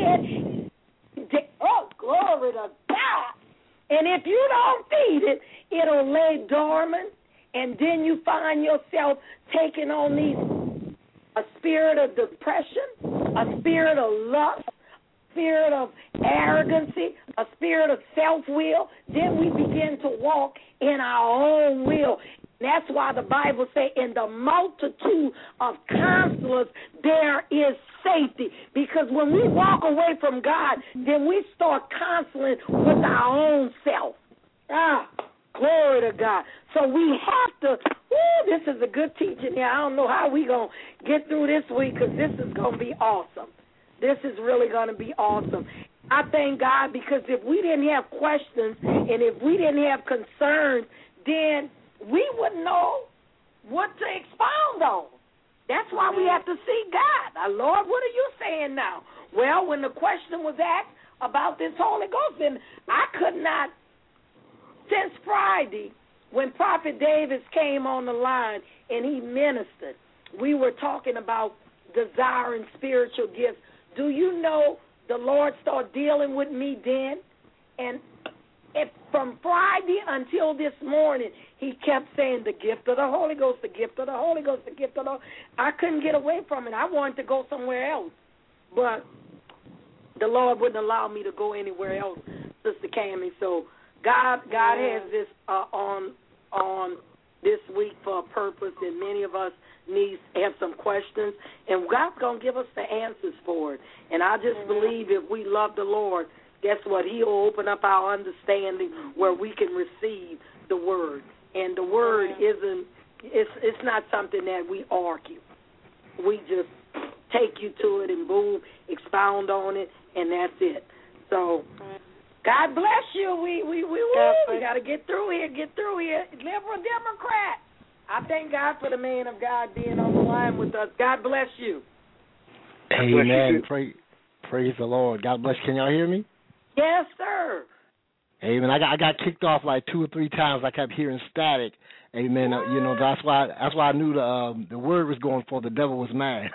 fed. Oh, glory to God. And if you don't feed it, it'll lay dormant, and then you find yourself taking on a spirit of depression, a spirit of lust, a spirit of arrogancy, a spirit of self-will. Then we begin to walk in our own will. That's why the Bible says, in the multitude of counselors, there is safety. Because when we walk away from God, then we start counseling with our own self. Glory to God. So we have to, this is a good teaching here. I don't know how we're going to get through this week, because this is going to be awesome. This is really going to be awesome. I thank God, because if we didn't have questions and if we didn't have concerns, then we wouldn't know what to expound on. That's why we have to seek God. Now, Lord, what are you saying now? Well, when the question was asked about this Holy Ghost, then I could not, since Friday, when Prophet Davis came on the line and he ministered, we were talking about desiring spiritual gifts. Do you know the Lord started dealing with me then? And from Friday until this morning, he kept saying the gift of the Holy Ghost, the gift of the Holy Ghost, the gift of the Holy Ghost. I couldn't get away from it. I wanted to go somewhere else. But the Lord wouldn't allow me to go anywhere else, Sister Cammie. So God has this on this week for a purpose, and many of us have some questions, and God's going to give us the answers for it. And I just believe if we love the Lord, guess what? He'll open up our understanding where we can receive the Word. And the Word it's not something that we argue. We just take you to it and boom, expound on it, and that's it. So God bless you. We got to get through here. Liberal Democrat. I thank God for the man of God being on the line with us. God bless you. Amen. Praise the Lord. God bless you. Can y'all hear me? Yes, sir. Amen. I got kicked off like 2 or 3 times. I kept hearing static. Amen. That's why I knew the word was going for the devil was mad.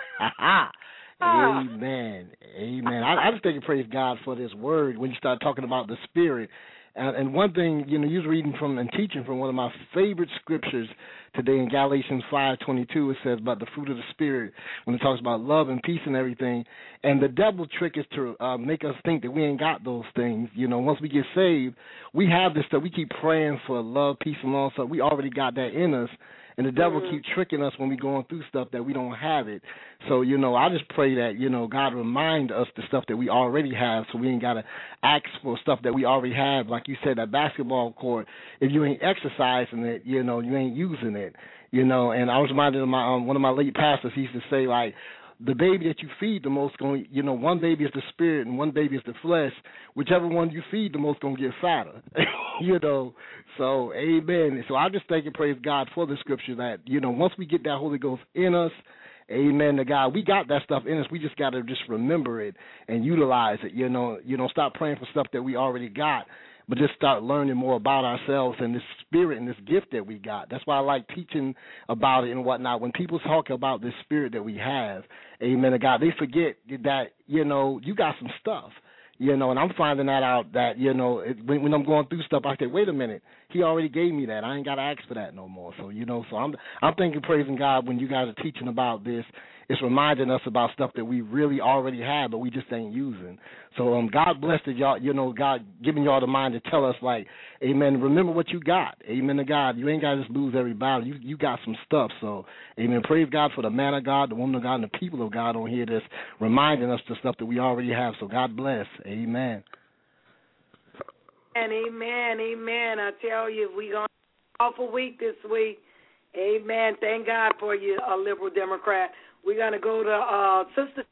Amen. Amen. I just think and praise God for this word when you start talking about the Spirit. And one thing, you was reading from and teaching from one of my favorite scriptures today in Galatians 5:22. It says about the fruit of the Spirit when it talks about love and peace and everything. And the devil trick is to make us think that we ain't got those things. Once we get saved, we have this stuff. We keep praying for love, peace, and all stuff. We already got that in us. And the devil keeps tricking us when we're going through stuff that we don't have it. So, I just pray that, God remind us the stuff that we already have so we ain't got to ask for stuff that we already have. Like you said, that basketball court, if you ain't exercising it, you ain't using it. And I was reminded of one of my late pastors. He used to say, like, the baby that you feed the most, one baby is the spirit and one baby is the flesh. Whichever one you feed the most going to get fatter, So, amen. So I just thank and praise God for the scripture that, once we get that Holy Ghost in us, amen to God, we got that stuff in us. We just got to just remember it and utilize it. Stop praying for stuff that we already got, but just start learning more about ourselves and this spirit and this gift that we got. That's why I like teaching about it and whatnot. When people talk about this spirit that we have, amen to God, they forget that, you got some stuff. And I'm finding that out that, when I'm going through stuff, I say, wait a minute, he already gave me that. I ain't got to ask for that no more. So, so I'm thinking, praising God when you guys are teaching about this. it's reminding us about stuff that we really already have, but we just ain't using. So God bless that y'all, God giving y'all the mind to tell us, like, amen, remember what you got. Amen to God. You ain't got to just lose every battle. You got some stuff. So, amen, praise God for the man of God, the woman of God, and the people of God on here that's reminding us the stuff that we already have. So God bless. Amen. And amen. I tell you, we going to have an awful week this week. Amen. Thank God for you, liberal Democrat. We're going to go to Sister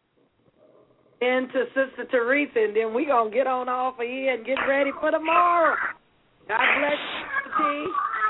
Teresa, and then we're going to get on off of here and get ready for tomorrow. God bless you, T.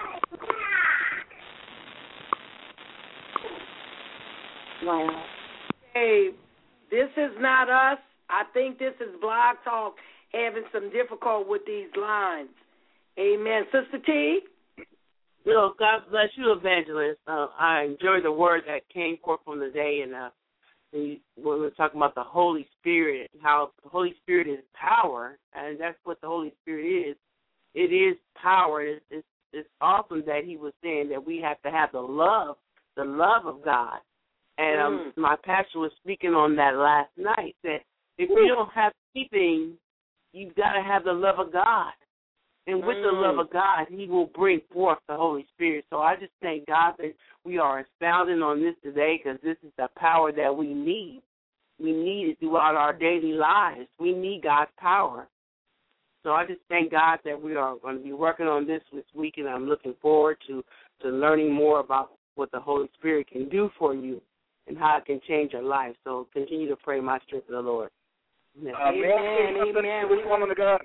Wow. Hey, this is not us. I think this is Blog Talk having some difficulty with these lines. Amen. Sister T? God bless you, Evangelist. I enjoyed the word that came forth from the day, and when we're talking about the Holy Spirit, how the Holy Spirit is power, and that's what the Holy Spirit is. It is power. It's awesome that he was saying that we have to have the love of God. And my pastor was speaking on that last night, that if you don't have anything, you've got to have the love of God. And with the love of God, he will bring forth the Holy Spirit. So I just thank God that we are expounding on this today, because this is the power that we need. We need it throughout our daily lives. We need God's power. So I just thank God that we are going to be working on this week, and I'm looking forward to learning more about what the Holy Spirit can do for you and how it can change your life. So continue to pray my strength to the Lord. May I say something to this woman of God?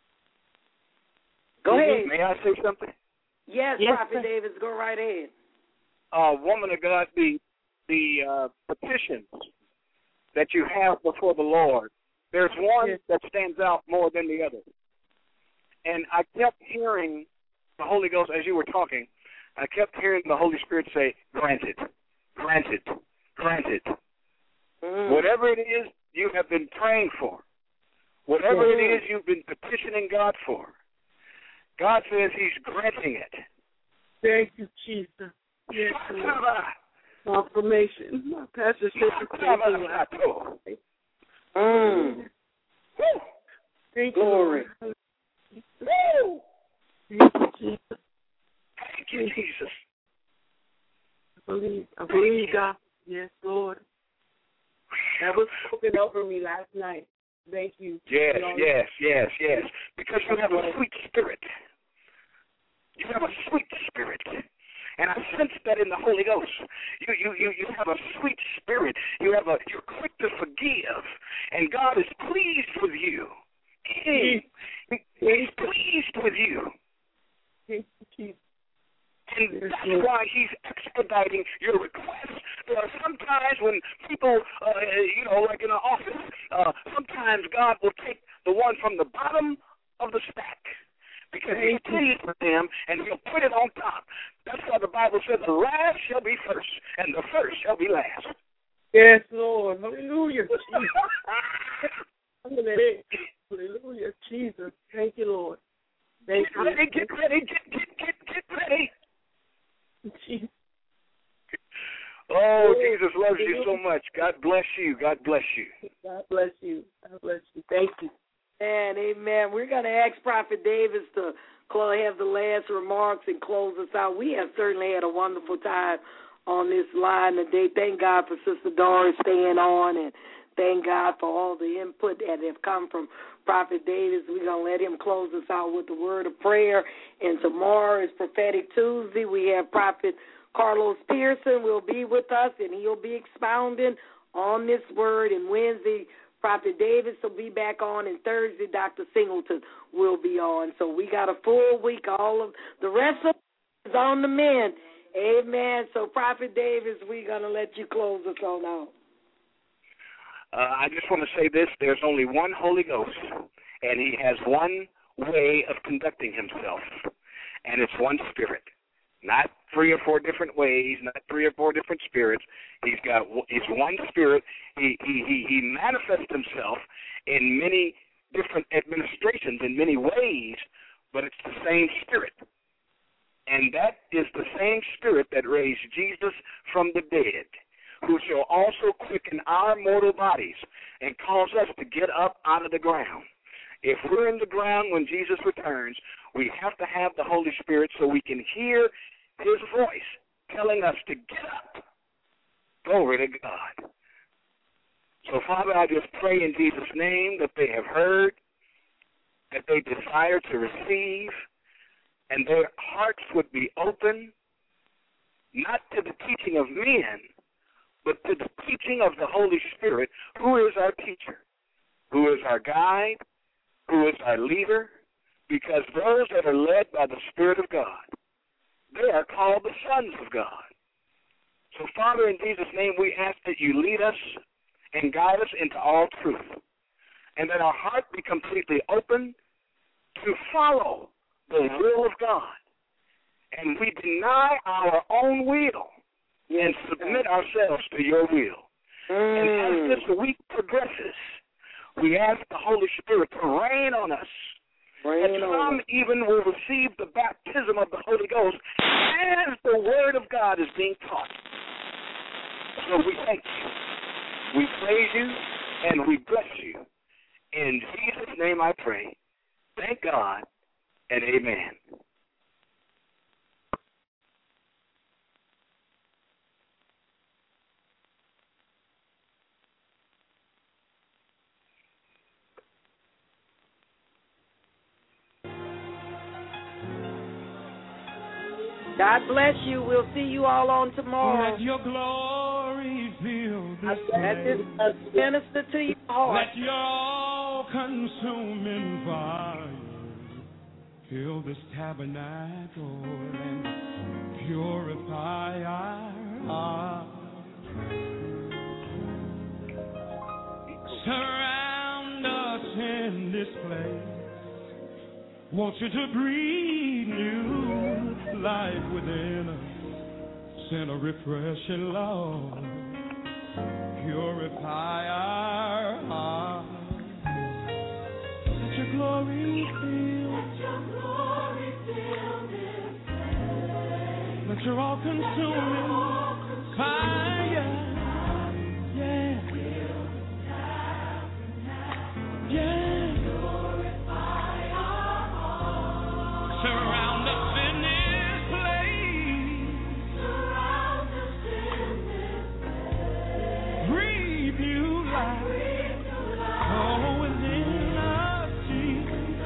Go ahead. May I say something? Yes, Prophet Davis, go right ahead. Woman of God, the petitions that you have before the Lord, there's one that stands out more than the other. And I kept hearing the Holy Ghost, as you were talking, I kept hearing the Holy Spirit say, granted, granted, granted. Whatever it is you have been praying for, whatever it is you've been petitioning God for, God says he's granting it. Thank you, Jesus. Yes, confirmation. My pastor said Thank you, glory. Thank you, Jesus. Thank you, Jesus. I believe God. Yes, Lord. That was spoken over me last night. Thank you. Yes. Because you have a sweet spirit. You have a sweet spirit. And I sense that in the Holy Ghost. You have a sweet spirit. You're quick to forgive. And God is pleased with you. He's pleased with you. And that's why he's expediting your requests. Sometimes when people, like in an office, sometimes God will take the one from the bottom of the stack because he's pleased with them, and he'll put it on top. That's why the Bible says the last shall be first, and the first shall be last. Yes, Lord. Hallelujah. Hallelujah, Jesus. Thank you, Lord. Thank you. Get ready. Get ready. Jesus. Oh, Jesus loves you so much. God bless you. God bless you. God bless you. God bless you. Thank you. And amen. We're going to ask Prophet Davis to have the last remarks and close us out. We have certainly had a wonderful time on this line today. Thank God for Sister Doris staying on, and thank God for all the input that have come from Prophet Davis. We're going to let him close us out with the word of prayer. And tomorrow is Prophetic Tuesday. We have Prophet Carlos Pearson will be with us, and he'll be expounding on this word. And Wednesday, Prophet Davis will be back on, and Thursday, Dr. Singleton will be on. So we got a full week. All of the rest of it is on the men. Amen. So, Prophet Davis, we're going to let you close us on out. I just want to say this. There's only one Holy Ghost, and he has one way of conducting himself, and it's one spirit. Not 3 or 4 different ways, not 3 or 4 different spirits. It's one spirit. He manifests himself in many different administrations, in many ways, but it's the same spirit. And that is the same spirit that raised Jesus from the dead, who shall also quicken our mortal bodies and cause us to get up out of the ground. If we're in the ground when Jesus returns, we have to have the Holy Spirit so we can hear his voice telling us to get up. Glory to God. So, Father, I just pray in Jesus' name that they have heard, that they desire to receive, and their hearts would be open, not to the teaching of men, but to the teaching of the Holy Spirit, who is our teacher, who is our guide, who is our leader, because those that are led by the Spirit of God, they are called the sons of God. So, Father, in Jesus' name, we ask that you lead us and guide us into all truth, and that our heart be completely open to follow the will of God, and we deny our own will and submit ourselves to your will. And as this week progresses, we ask the Holy Spirit to rain on us, and some even will receive the baptism of the Holy Ghost as the Word of God is being taught. So we thank you. We praise you, and we bless you. In Jesus' name I pray. Thank God, and amen. God bless you. We'll see you all on tomorrow. Let your glory fill this Let this place. minister to your heart. Let your all-consuming fire fill this tabernacle and purify our hearts. Surround us in this place. Want you to breathe new life within us. Send a refreshing love. Purify our hearts. Let your glory fill. Let your glory fill this place. Let your all-consuming fire. Yeah. Yeah. Surround us in this place. Surround us in this place. Breathe new life. Oh, within us, Jesus.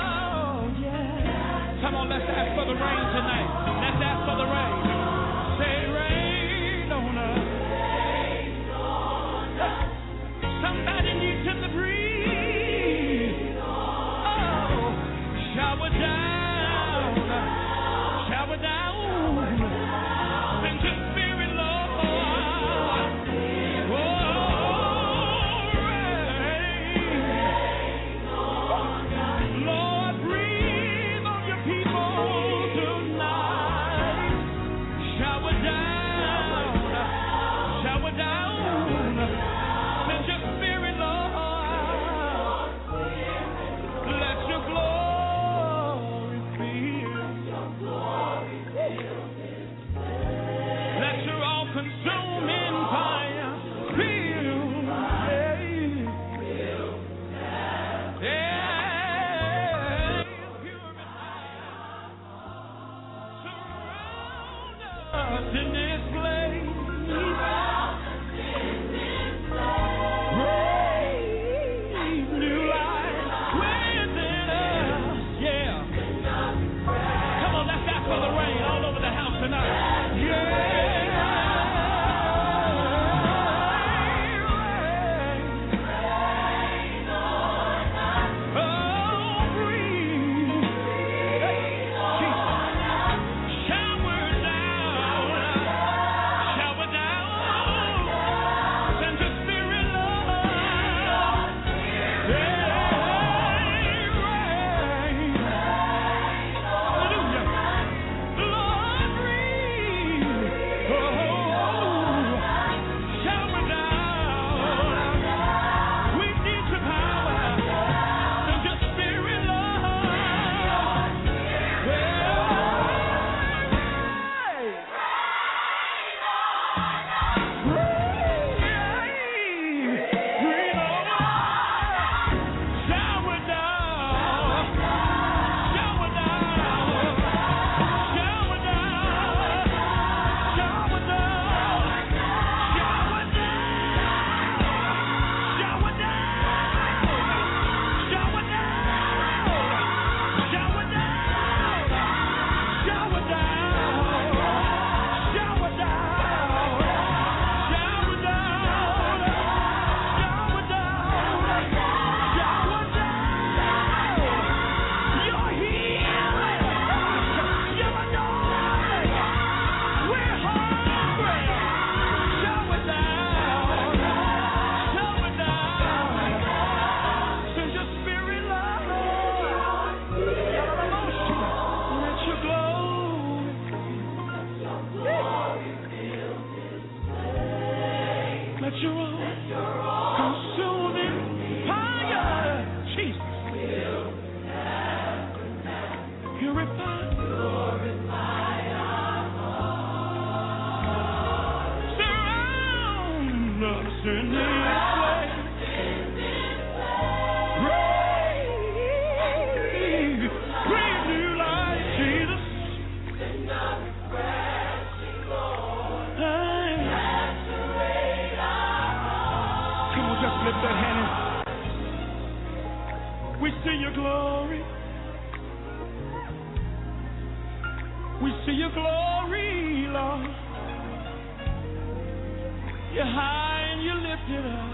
Oh, yeah. Come on, let's ask for the rain tonight. Let's ask for the rain. Say Let your all-consuming fire, Jesus, purify our hearts. Surround us in this place. Breathe new life, Jesus. Come on, just lift that hand. We see your glory. We see your glory, Lord. You're high and you're lifted up,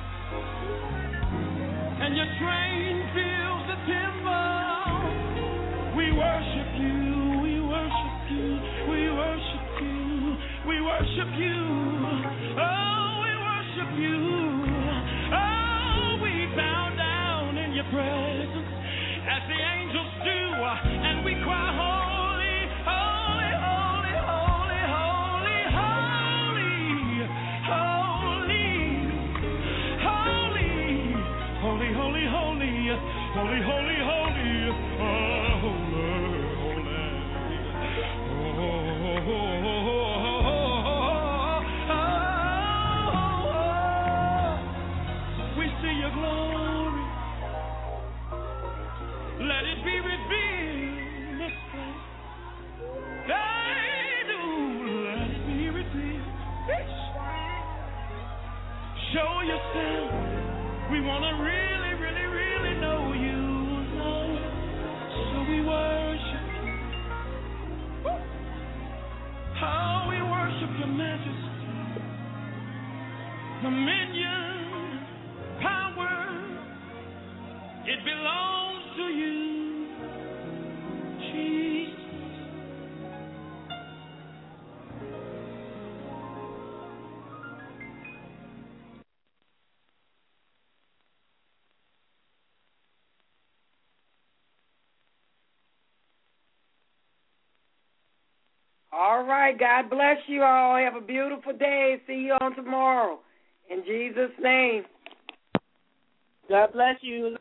and your train fills the temple. We worship you, we worship you, we worship you, we worship you. Oh, we worship you. Oh, we bow down in your presence as the angels do, and we cry, holy, holy, holy, holy, holy, holy, holy, holy, holy, holy, holy, holy, holy, we see your glory. Let it be revealed in this place. Let it be revealed. Show yourself. We want to really, really, really know you, Lord. So we worship you. How we worship your majesty. Dominion, power, it belongs to you, Jesus. All right. God bless you all. Have a beautiful day. See you on tomorrow. In Jesus' name. God bless you.